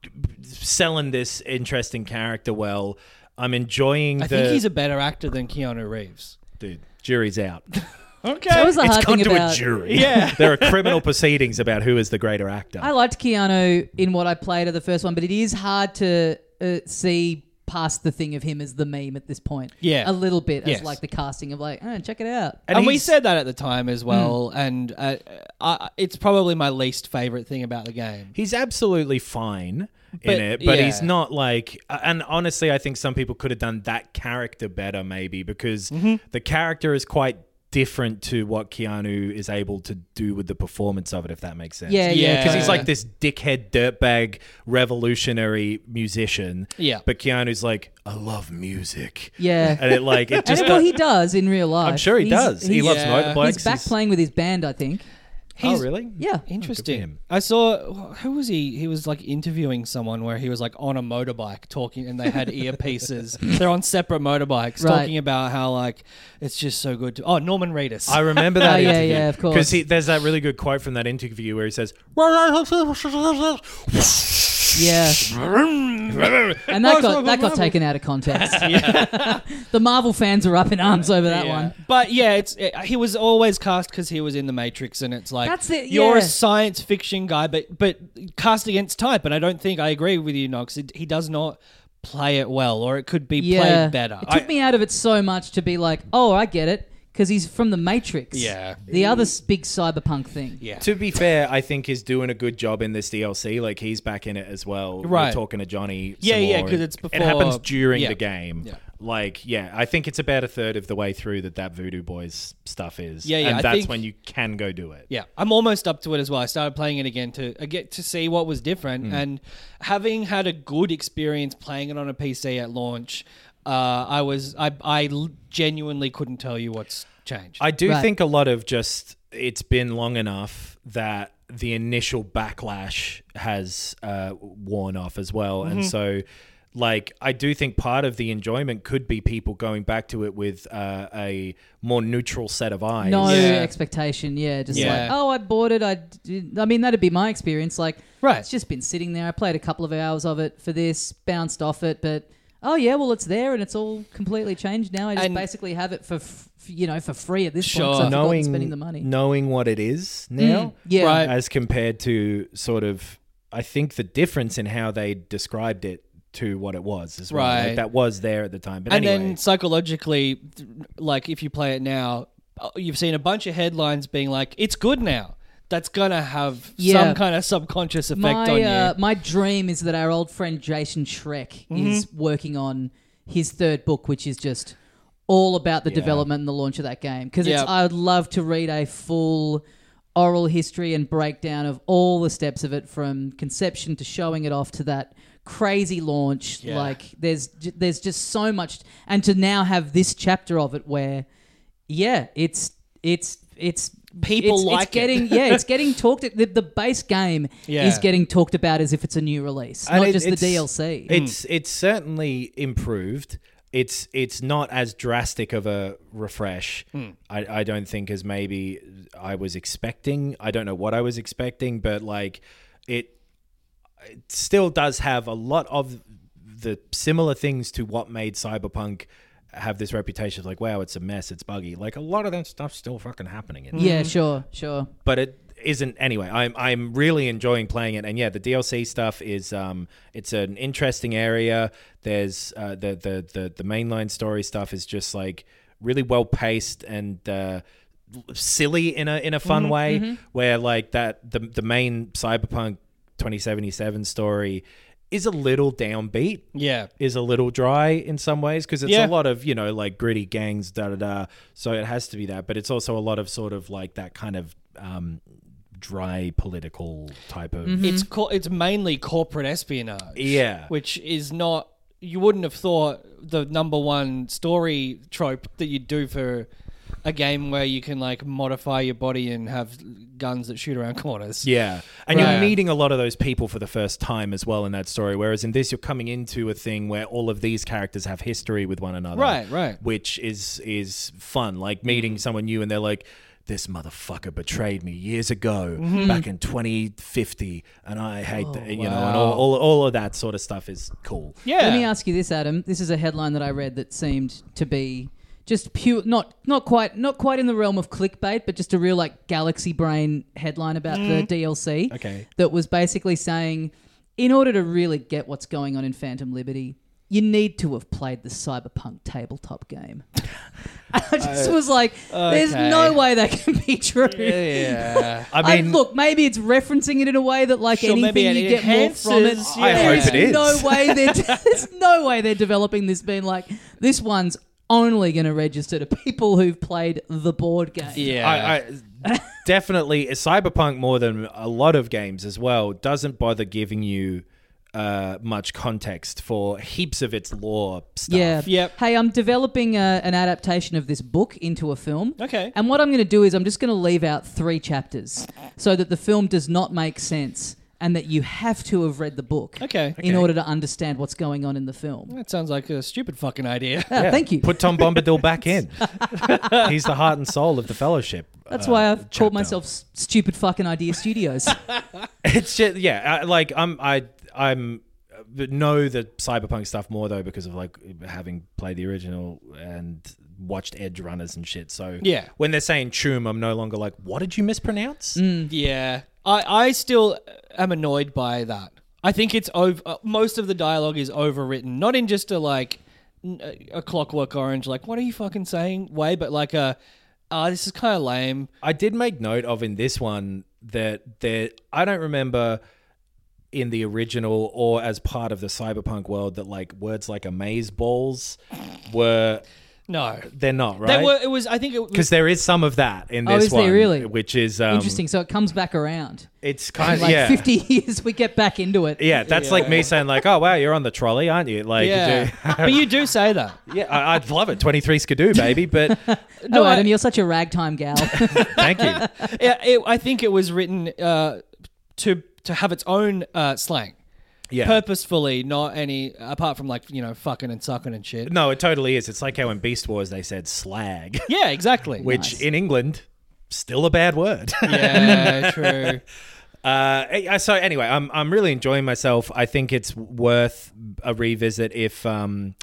selling this interesting character well. I'm enjoying I think he's a better actor than Keanu Reeves. Dude, jury's out. Okay. That was the It's hard gone thing to about... a jury. Yeah. There are criminal proceedings about who is the greater actor. I liked Keanu in what I played of the first one, but it is hard to see past the thing of him as the meme at this point. Yeah. A little bit Yes. as like the casting of like, oh, check it out. And we he's- said that at the time as well, and it's probably my least favorite thing about the game. He's absolutely fine But, in it, but yeah. he's not like... And honestly, I think some people could have done that character better maybe because the character is quite different to what Keanu is able to do with the performance of it, if that makes sense. Yeah. Because he's like this dickhead dirtbag revolutionary musician. Yeah. But Keanu's like, I love music. Yeah. And it like... it just And well, he does in real life. I'm sure he does. He he's- loves Yeah. motorbikes. He's back playing with his band, I think. Oh, really? Yeah. Interesting. him. I saw, who was he? He was like interviewing someone where he was like on a motorbike talking and they had earpieces. They're on separate motorbikes Right. talking about how like it's just so good to... Oh, Norman Reedus. I remember that Oh, yeah, interview. yeah, of course. Because there's that really good quote from that interview where he says, Yeah. And that got taken out of context. The Marvel fans are up in arms over that one. But yeah, he was always cast because he was in The Matrix, and it's like That's it, you're yeah. a science fiction guy, but cast against type. And I don't think I agree with you, Knox. He does not play it well, or it could be played better. It took me out of it so much to be like, oh, I get it. Because he's from The Matrix. Yeah. The other big cyberpunk thing. Yeah. to be fair, I think he's doing a good job in this DLC. Like he's back in it as well. Right. We're talking to Johnny. Yeah, some yeah, more. 'cause it's It before- happens during yeah. the game. Yeah. Like, yeah, I think it's about a third of the way through that Voodoo Boys stuff is. Yeah, yeah, and I that's think- when you can go do it. Yeah, I'm almost up to it as well. I started playing it again to get to see what was different, and having had a good experience playing it on a PC at launch, I genuinely couldn't tell you what's changed. I do Right. think a lot of just it's been long enough that the initial backlash has worn off as well, and so. Like, I do think part of the enjoyment could be people going back to it with a more neutral set of eyes. No Yeah. expectation, just Yeah. like, oh, I bought it. I mean, that'd be my experience. Like, Right. it's just been sitting there. I played a couple of hours of it for this, bounced off it, but oh yeah, well, it's there and it's all completely changed now. I just And- basically have it for free at this Sure. point. So I've forgotten knowing spending the money. knowing what it is now, Yeah, Right. as compared to sort of, I think the difference in how they described it to what it was as well. Right. Like that was there at the time. But and anyway, then psychologically, like if you play it now, you've seen a bunch of headlines being like, "It's good now." That's gonna have Yeah. some kind of subconscious effect on you. My dream is that our old friend Jason Schreck is working on his third book, which is just all about the development and the launch of that game. Because Yeah. I would love to read a full oral history and breakdown of all the steps of it, from conception to showing it off to that crazy launch. Yeah. Like there's just so much, and to now have this chapter of it where, yeah, it's It's getting talked. The base game is getting talked about as if it's a new release, not just the DLC. It's certainly improved. It's not as drastic of a refresh, I don't think, as maybe I was expecting. I don't know what I was expecting, but like it still does have a lot of the similar things to what made Cyberpunk have this reputation of like, wow, it's a mess, it's buggy. Like a lot of that stuff's still fucking happening in Yeah, sure. But it isn't anyway. I'm really enjoying playing it, and yeah, the DLC stuff is it's an interesting area. There's the mainline story stuff is just like really well paced and silly in a fun way, where like that the main Cyberpunk 2077 story is a little downbeat. Yeah. Is a little dry in some ways because it's a lot of, like gritty gangs, so it has to be that, but it's also a lot of sort of like that kind of dry political type of it's mainly corporate espionage. Yeah. Which is not, you wouldn't have thought the number one story trope that you'd do for a game where you can like modify your body and have guns that shoot around corners. Yeah. And you're meeting a lot of those people for the first time as well in that story. Whereas in this, you're coming into a thing where all of these characters have history with one another. Right. Which is fun. Like meeting someone new and they're like, this motherfucker betrayed me years ago, back in 2050, and I hate that, and all of that sort of stuff is cool. Yeah. Let me ask you this, Adam. This is a headline that I read that seemed to be just pure, not quite in the realm of clickbait, but just a real like galaxy brain headline about the DLC. Okay. That was basically saying, in order to really get what's going on in Phantom Liberty, you need to have played the Cyberpunk tabletop game. I just was like, there's no way that can be true. Yeah. I mean, look, maybe it's referencing it in a way that like anything you get more from it. I hope it is. There's no way they're developing this being like, this one's only going to register to people who've played the board game. Yeah. I definitely, Cyberpunk, more than a lot of games as well, doesn't bother giving you much context for heaps of its lore stuff. Yeah. Yep. Hey, I'm developing an adaptation of this book into a film. Okay. And what I'm going to do is I'm just going to leave out 3 chapters so that the film does not make sense and that you have to have read the book in order to understand what's going on in the film. That sounds like a stupid fucking idea. Thank you. Put Tom Bombadil back in. He's the heart and soul of the Fellowship. That's why I've called myself Stupid Fucking Idea Studios. It's just, I'm know the Cyberpunk stuff more though because of like having played the original and watched Edge Runners and shit. So when they're saying Choom, I'm no longer like, what did you mispronounce? Yeah. I still am annoyed by that. I think it's most of the dialogue is overwritten, not in just a Clockwork Orange, like, what are you fucking saying way, but like this is kind of lame. I did make note of in this one that I don't remember in the original or as part of the Cyberpunk world that like words like amaze balls were... No, they're not, right? They were. It was. I think it was because there is some of that in this is there one, really? Which is interesting. So it comes back around. It's kind of like 50 years, we get back into it. Yeah, that's like me saying like, "Oh wow, you're on the trolley, aren't you?" Like, but you do say that. Yeah, I'd love it. 23 Skidoo, baby. But no, Adam, you're such a ragtime gal. Thank you. Yeah, I think it was written to have its own slang. Yeah. Purposefully, not any, apart from like, fucking and sucking and shit. No, it totally is. It's like how in Beast Wars they said slag. Yeah, exactly. Which in England, still a bad word. Yeah, true. So anyway, I'm really enjoying myself. I think it's worth a revisit if I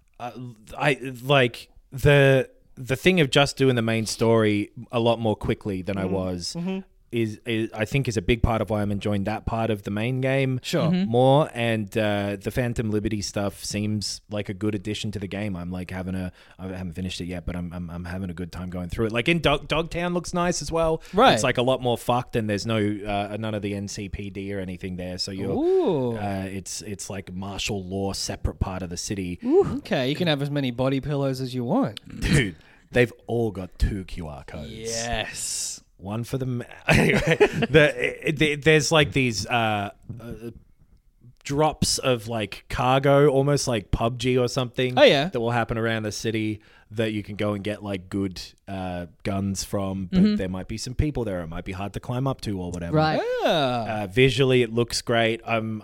like the thing of just doing the main story a lot more quickly than I was. Is I think is a big part of why I'm enjoying that part of the main game more, and the Phantom Liberty stuff seems like a good addition to the game. I'm like I haven't finished it yet, but I'm having a good time going through it. Like in Dogtown looks nice as well. Right, it's like a lot more fucked, and there's no none of the NCPD or anything there. So you're it's like martial law, separate part of the city. Okay, you can have as many body pillows as you want, dude. They've all got 2 QR codes. Yes. One for the... Anyway, there's like these drops of like cargo, almost like PUBG or something. Oh, yeah. That will happen around the city that you can go and get like good guns from, but there might be some people there. It might be hard to climb up to or whatever. Right. Visually, it looks great.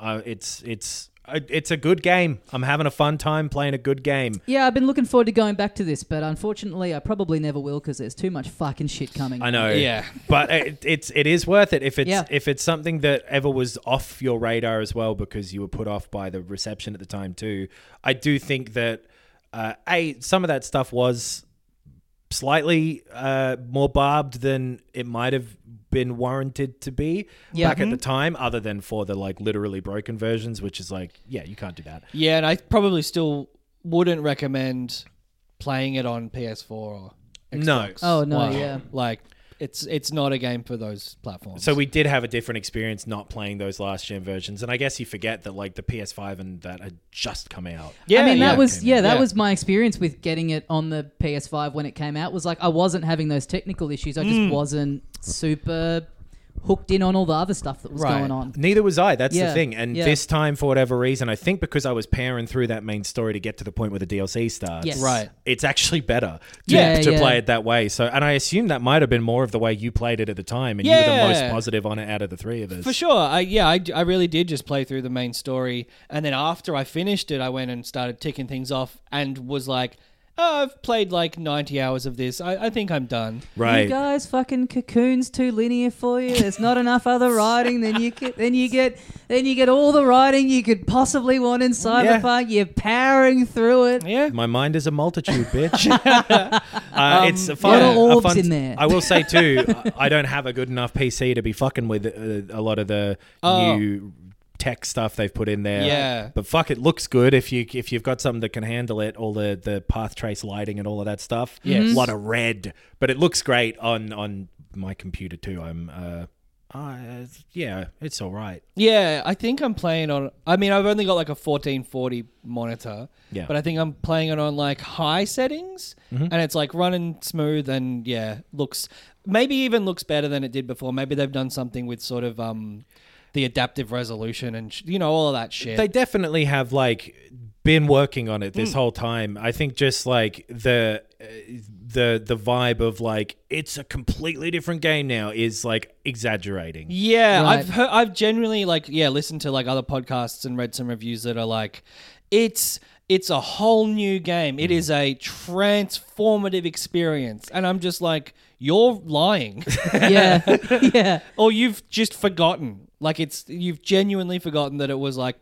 It's a good game. I'm having a fun time playing a good game. Yeah, I've been looking forward to going back to this, but unfortunately, I probably never will because there's too much fucking shit coming. I know. Yeah. But it is worth it if Yeah. it's something that ever was off your radar as well because you were put off by the reception at the time too. I do think that some of that stuff was slightly more barbed than it might have been warranted to be back at the time, other than for the like literally broken versions, which is like, yeah, you can't do that. Yeah, and I probably still wouldn't recommend playing it on PS4 or Xbox. No. Oh, no, yeah. Like, it's not a game for those platforms. So we did have a different experience not playing those last gen versions, and I guess you forget that like the PS5 and that had just come out. Yeah, I mean, that yeah. was my experience with getting it on the PS5 when it came out. Was like I wasn't having those technical issues. I just wasn't super hooked in on all the other stuff that was Right. going on. Neither was I. That's Yeah, the thing. And yeah. this time, for whatever reason, I think because I was powering through that main story to get to the point where the DLC starts. Yes. Right. It's actually better Yeah, to yeah. play it that way. So, and I assume that might have been more of the way you played it at the time, and you were the most positive on it out of the three of us. For sure. I really did just play through the main story. And then after I finished it, I went and started ticking things off and was like, oh, I've played like 90 hours of this. I think I'm done. Right. You guys, fucking Cocoon's too linear for you. There's not enough other writing. Then you get all the writing you could possibly want in Cyberpunk. You're powering through it. Yeah. My mind is a multitude, bitch. It's a lot of a orbs in there. I will say too, I don't have a good enough PC to be fucking with a lot of the new tech stuff they've put in there. Yeah. But fuck, it looks good if you've got something that can handle it. All the path trace lighting and all of that stuff. Yes. A lot of red, but it looks great on my computer too. Yeah, it's all right. Yeah, I think I'm playing on... I mean, I've only got like a 1440 monitor. Yeah. But I think I'm playing it on like high settings. And it's like running smooth and maybe even looks better than it did before. Maybe they've done something with sort of... the adaptive resolution and all of that shit. They definitely have like been working on it this whole time. I think just like the vibe of like it's a completely different game now is like exaggerating. Yeah, Right. I've genuinely listened to like other podcasts and read some reviews that are like it's a whole new game. It is a transformative experience. And I'm just like, you're lying. Yeah, yeah. Or you've just forgotten. Like you've genuinely forgotten that it was like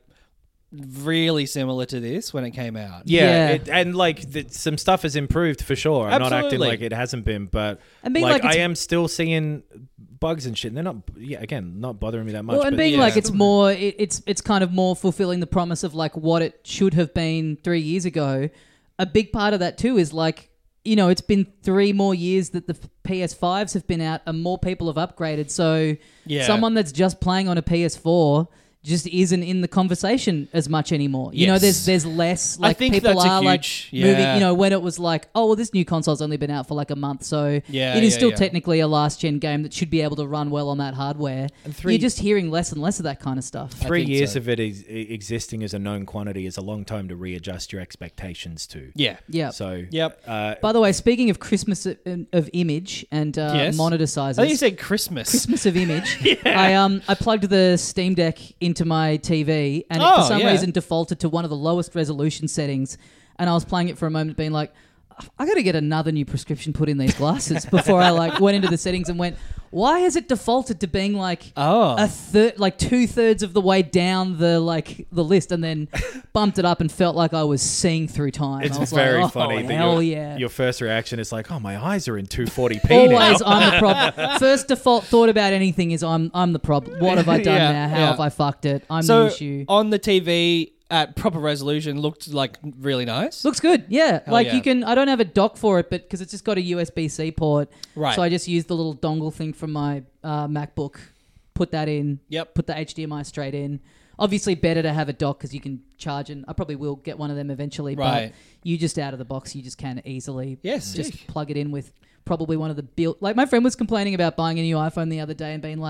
really similar to this when it came out. Yeah, Yeah. and like some stuff has improved for sure. I'm not acting Absolutely. like it hasn't been, but And being like like I it's- am still seeing bugs and shit. And they're not, not bothering me that much. Well, and but being yeah. like it's more, it's kind of more fulfilling the promise of like what it should have been 3 years ago. A big part of that too is like, it's been 3 more years that the PS5s have been out and more people have upgraded. So Yeah. someone that's just playing on a PS4 just isn't in the conversation as much anymore. Yes. There's less I like think people that's a are like huge- moving, yeah. when it was like, oh, well, this new console's only been out for like a month. So Yeah, it is yeah, still yeah. technically a last gen game that should be able to run well on that hardware. You're just hearing less and less of that kind of stuff. 3 think years so. of it existing as a known quantity is a long time to readjust your expectations to. Yeah. Yeah. So Yep. By the way, speaking of Christmas of image and Yes. monitor I sizes, think you said Christmas. Christmas of image. I plugged the Steam Deck into my TV, and it Oh, for some yeah. reason defaulted to one of the lowest resolution settings. And I was playing it for a moment, being like, I got to get another new prescription put in these glasses before I like went into the settings and went, why has it defaulted to being like a third, like 2/3 of the way down the list, and then bumped it up and felt like I was seeing through time. it's I was very like, funny that hell your, yeah. your first reaction is like, oh, my eyes are in 240p now. Always, I'm the problem. First default thought about anything is I'm the problem. What have I done Yeah, now? How yeah. have I fucked it? I'm So the issue. on the TV at proper resolution looked like really nice. Looks good, yeah. yeah. You can. I don't have a dock for it, but because it's just got a USB-C port, Right. So I just use the little dongle thing from my MacBook, put that in. Yep. Put the HDMI straight in. Obviously, better to have a dock because you can charge, and I probably will get one of them eventually. Right. But you just out of the box, you just can easily Yes, just sick. plug it in with probably one of the built. Like my friend was complaining about buying a new iPhone the other day and being like,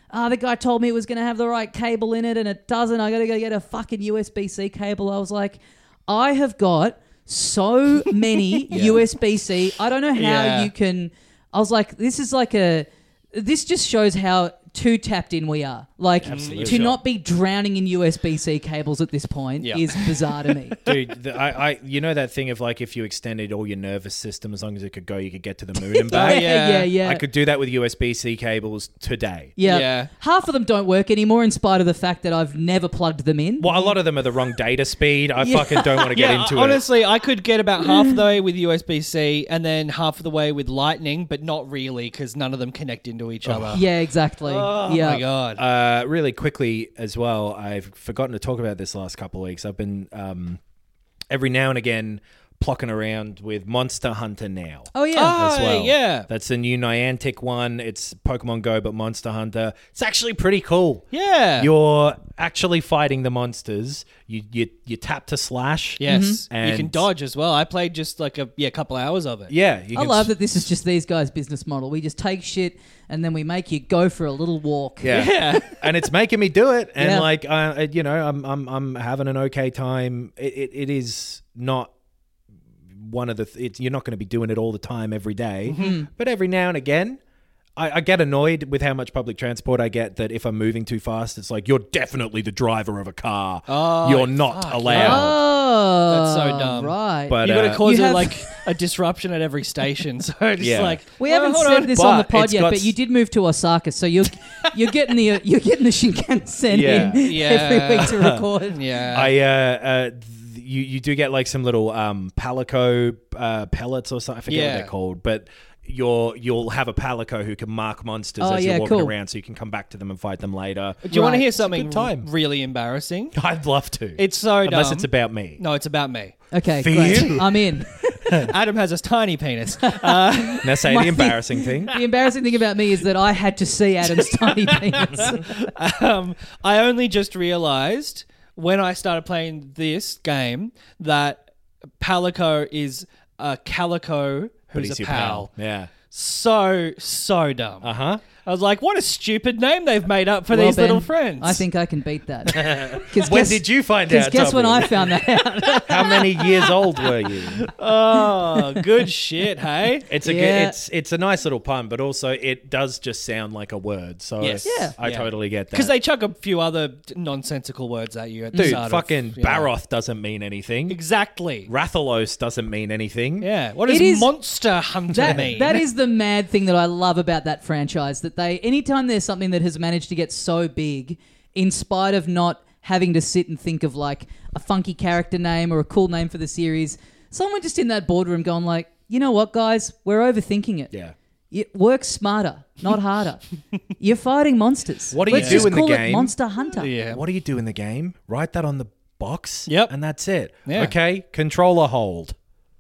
the guy told me it was going to have the right cable in it and it doesn't. I got to go get a fucking USB-C cable. I was like, I have got so many USB-C. I don't know how you can. I was like, this just shows how too tapped in we are. Like, to not be drowning in USB-C cables at this point is bizarre to me. Dude, I you know that thing of like if you extended all your nervous system, as long as it could go, you could get to the moon and back? Yeah. I could do that with USB-C cables today. Yeah. Half of them don't work anymore in spite of the fact that I've never plugged them in. Well, a lot of them are the wrong data speed. I fucking don't want to get into it. Honestly, I could get about half of the way with USB-C and then half of the way with Lightning, but not really because none of them connect into each other. Yeah, exactly. Oh my God. Really quickly as well, I've forgotten to talk about this last couple of weeks. I've been every now and again plucking around with Monster Hunter now. Oh, yeah. As well. Yeah. That's a new Niantic one. It's Pokemon Go, but Monster Hunter. It's actually pretty cool. Yeah. You're actually fighting the monsters. You tap to slash. Yes. And you can dodge as well. I played just like a couple hours of it. Yeah. I love that this is just these guys' business model. We just take shit and then we make you go for a little walk. Yeah. And it's making me do it. And Yeah. I'm having an okay time. It is not one of the you're not going to be doing it all the time every day, but every now and again I get annoyed with how much public transport I get, that if I'm moving too fast, it's like, you're definitely the driver of a car. You're not allowed. Oh, That's so dumb. Right. But You got to cause You it have- like a disruption at every station. So just Yeah. like we well, haven't hold said on. this on the But pod it's yet, got but you did move to Osaka, so you're getting the Shinkansen Yeah. in Yeah. every week to record. Yeah. You do get like some little Palico pellets or something. I forget what Yeah. they're called, but you'll have a Palico who can mark monsters Oh, as you're yeah, walking cool. around, so you can come back to them and fight them later. Do you want to Right. hear It's a something good time. really embarrassing? I'd love to. It's so dumb. Unless it's about me. No, it's about me. Okay, For great. you. I'm in. Adam has a tiny penis. Now say My- the embarrassing thing. The embarrassing thing about me is that I had to see Adam's tiny penis. I only just realized when I started playing this game that Palico is a calico But who's he's a your pal. Yeah. So dumb. Uh-huh. I was like, what a stupid name they've made up for Well, these little Ben, friends. I think I can beat that. 'Cause When guess- did you find 'cause out, guess when Tommy? I found that out? How many years old were you? Oh, good shit, hey? It's a Yeah. it's a nice little pun, but also it does just sound like a word. So Yes. Yeah. I totally get that. Because they chuck a few other nonsensical words at you at the Dude, start fucking of, Baroth doesn't mean anything. Exactly. Rathalos doesn't mean anything. Yeah. What It does is- Monster Hunter mean? That is the mad thing that I love about that franchise, that anytime there's something that has managed to get so big, in spite of not having to sit and think of like a funky character name or a cool name for the series, someone just in that boardroom going like, you know what, guys, we're overthinking it. Yeah. It works smarter, not harder. You're fighting monsters. What do you Let's do just in the call it game? Monster Hunter. Yeah. What do you do in the game? Write that on the box. Yep. And that's it. Yeah. Okay. Controller hold.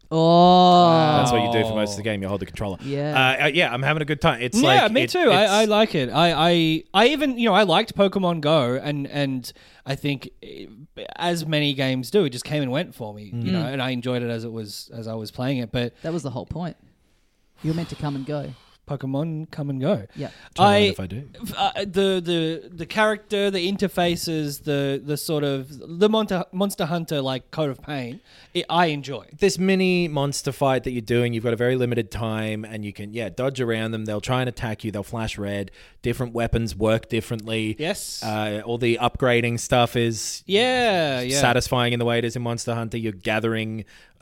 Oh. That's what you do for most of the game. You hold the controller. Yeah. Yeah. I'm having a good time. It's Yeah, like me it- too. it's- I like it. I even I liked Pokemon Go, and I think as many games do, it just came and went for me. You know, and I enjoyed it as I was playing it. But That was the whole point. You were meant to come and go. Pokemon come and go. Yeah. Don't mind if I do. The character, the interfaces, the sort of the Monster Hunter like coat of paint, I enjoy. This mini monster fight that you're doing, you've got a very limited time, and you can dodge around them. They'll try and attack you. They'll flash red. Different weapons work differently. Yes. All the upgrading stuff is Yeah. satisfying in the way it is in Monster Hunter. You're gathering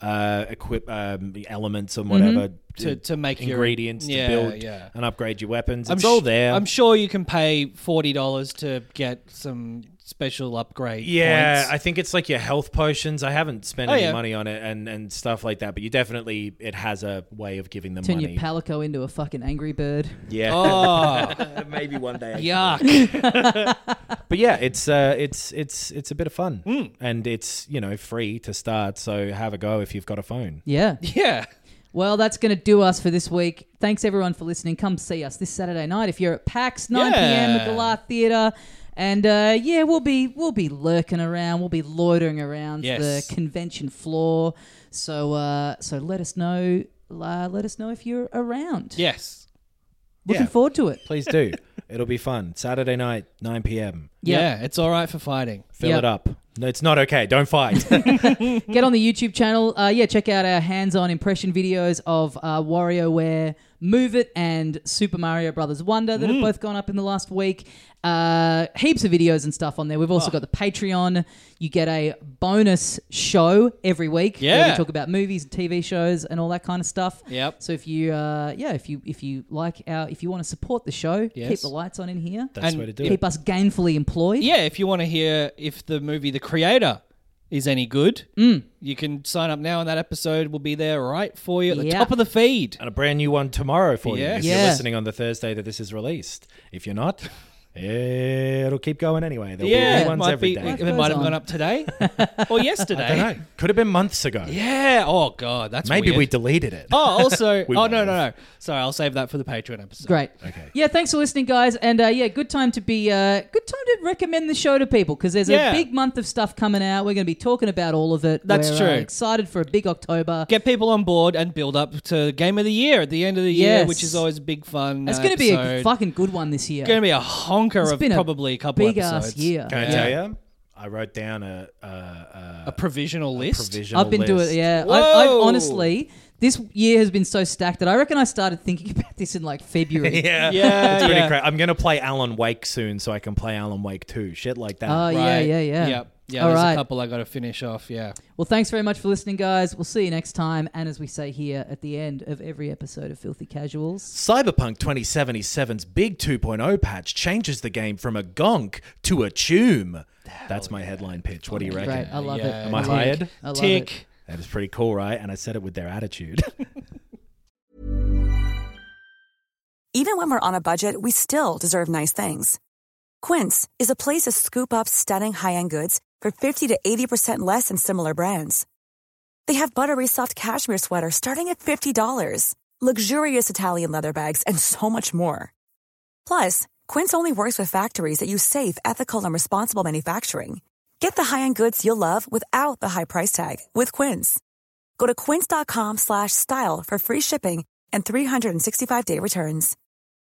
elements and whatever To make your- ingredients Yeah, to build yeah. and upgrade your weapons. I'm It's all there. I'm sure you can pay $40 to get some special upgrade. Yeah, points. I think it's like your health potions. I haven't spent Oh, any yeah. money on it and stuff like that, but you definitely, it has a way of giving them Turn money. your Palico into a fucking Angry Bird. Yeah. Oh, Maybe one day. yuck. But yeah, it's a bit of fun. Hmm. And it's, free to start, so have a go if you've got a phone. Yeah. Yeah. Well, that's going to do us for this week. Thanks, everyone, for listening. Come see us this Saturday night if you're at PAX, 9 p.m. at the La Theatre. And, we'll be lurking around. We'll be loitering around Yes. the convention floor. So let us know. Let us know if you're around. Yes. Looking Yeah. forward to it. Please do. It'll be fun. Saturday night, 9 p.m. Yeah, it's all right for fighting. Fill Yep. it up. No, it's not okay. Don't fight. Get on the YouTube channel. Check out our hands-on impression videos of WarioWare, Move It, and Super Mario Brothers Wonder that have both gone up in the last week. Heaps of videos and stuff on there. We've also got the Patreon. You get a bonus show every week where Yeah. we talk about movies and TV shows and all that kind of stuff. Yep. So if you if you want to support the show, Yes. keep the lights on in here. That's the And way to do it. Keep us gainfully employed. Yeah, if you want to hear if the movie The Creator is any good, you can sign up now and that episode will be there right for you at the Yeah. top of the feed. And a brand new one tomorrow for you Yes. if Yeah. you're listening on the Thursday that this is released. If you're not, it'll keep going anyway. There'll be Yeah, new ones every day. Life it goes might have on. gone up today or yesterday. I don't know. Could have been months ago. Yeah. Oh God, that's Maybe weird. we deleted it. Oh, also. We Oh might no. have. Sorry, I'll save that for the Patreon episode. Great. Okay. Yeah, thanks for listening, guys. And good time to recommend the show to people because there's Yeah. a big month of stuff coming out. We're going to be talking about all of it. That's We're, true. Excited for a big October. Get people on board and build up to Game of the Year at the end of the year, Yes. which is always big fun. It's going to be a episode. fucking good one this year. Going to be a honker It's of been a probably a couple big episodes. ass year. Can I Yeah. tell you? I wrote down A provisional list. provisional I've been doing list. it. Yeah, Whoa. I honestly, this year has been so stacked that I reckon I started thinking about this in like February. Yeah, Yeah, it's pretty yeah. crazy. I'm gonna play Alan Wake soon, so I can play Alan Wake 2. Shit like that. Oh yeah. Yep. Yeah, All there's right. a couple I got to finish off. Yeah. Well, thanks very much for listening, guys. We'll see you next time. And as we say here at the end of every episode of Filthy Casuals. Cyberpunk 2077's big 2.0 patch changes the game from a gonk to a tune. That's my headline pitch. What do you reckon? Great. I love it. Yeah. Am I Tick. hired? I love Tick. it. That is pretty cool, right? And I said it with their attitude. Even when we're on a budget, we still deserve nice things. Quince is a place to scoop up stunning high-end goods for 50 to 80% less than similar brands. They have buttery soft cashmere sweaters starting at $50, luxurious Italian leather bags, and so much more. Plus, Quince only works with factories that use safe, ethical, and responsible manufacturing. Get the high-end goods you'll love without the high price tag with Quince. Go to quince.com/style for free shipping and 365-day returns.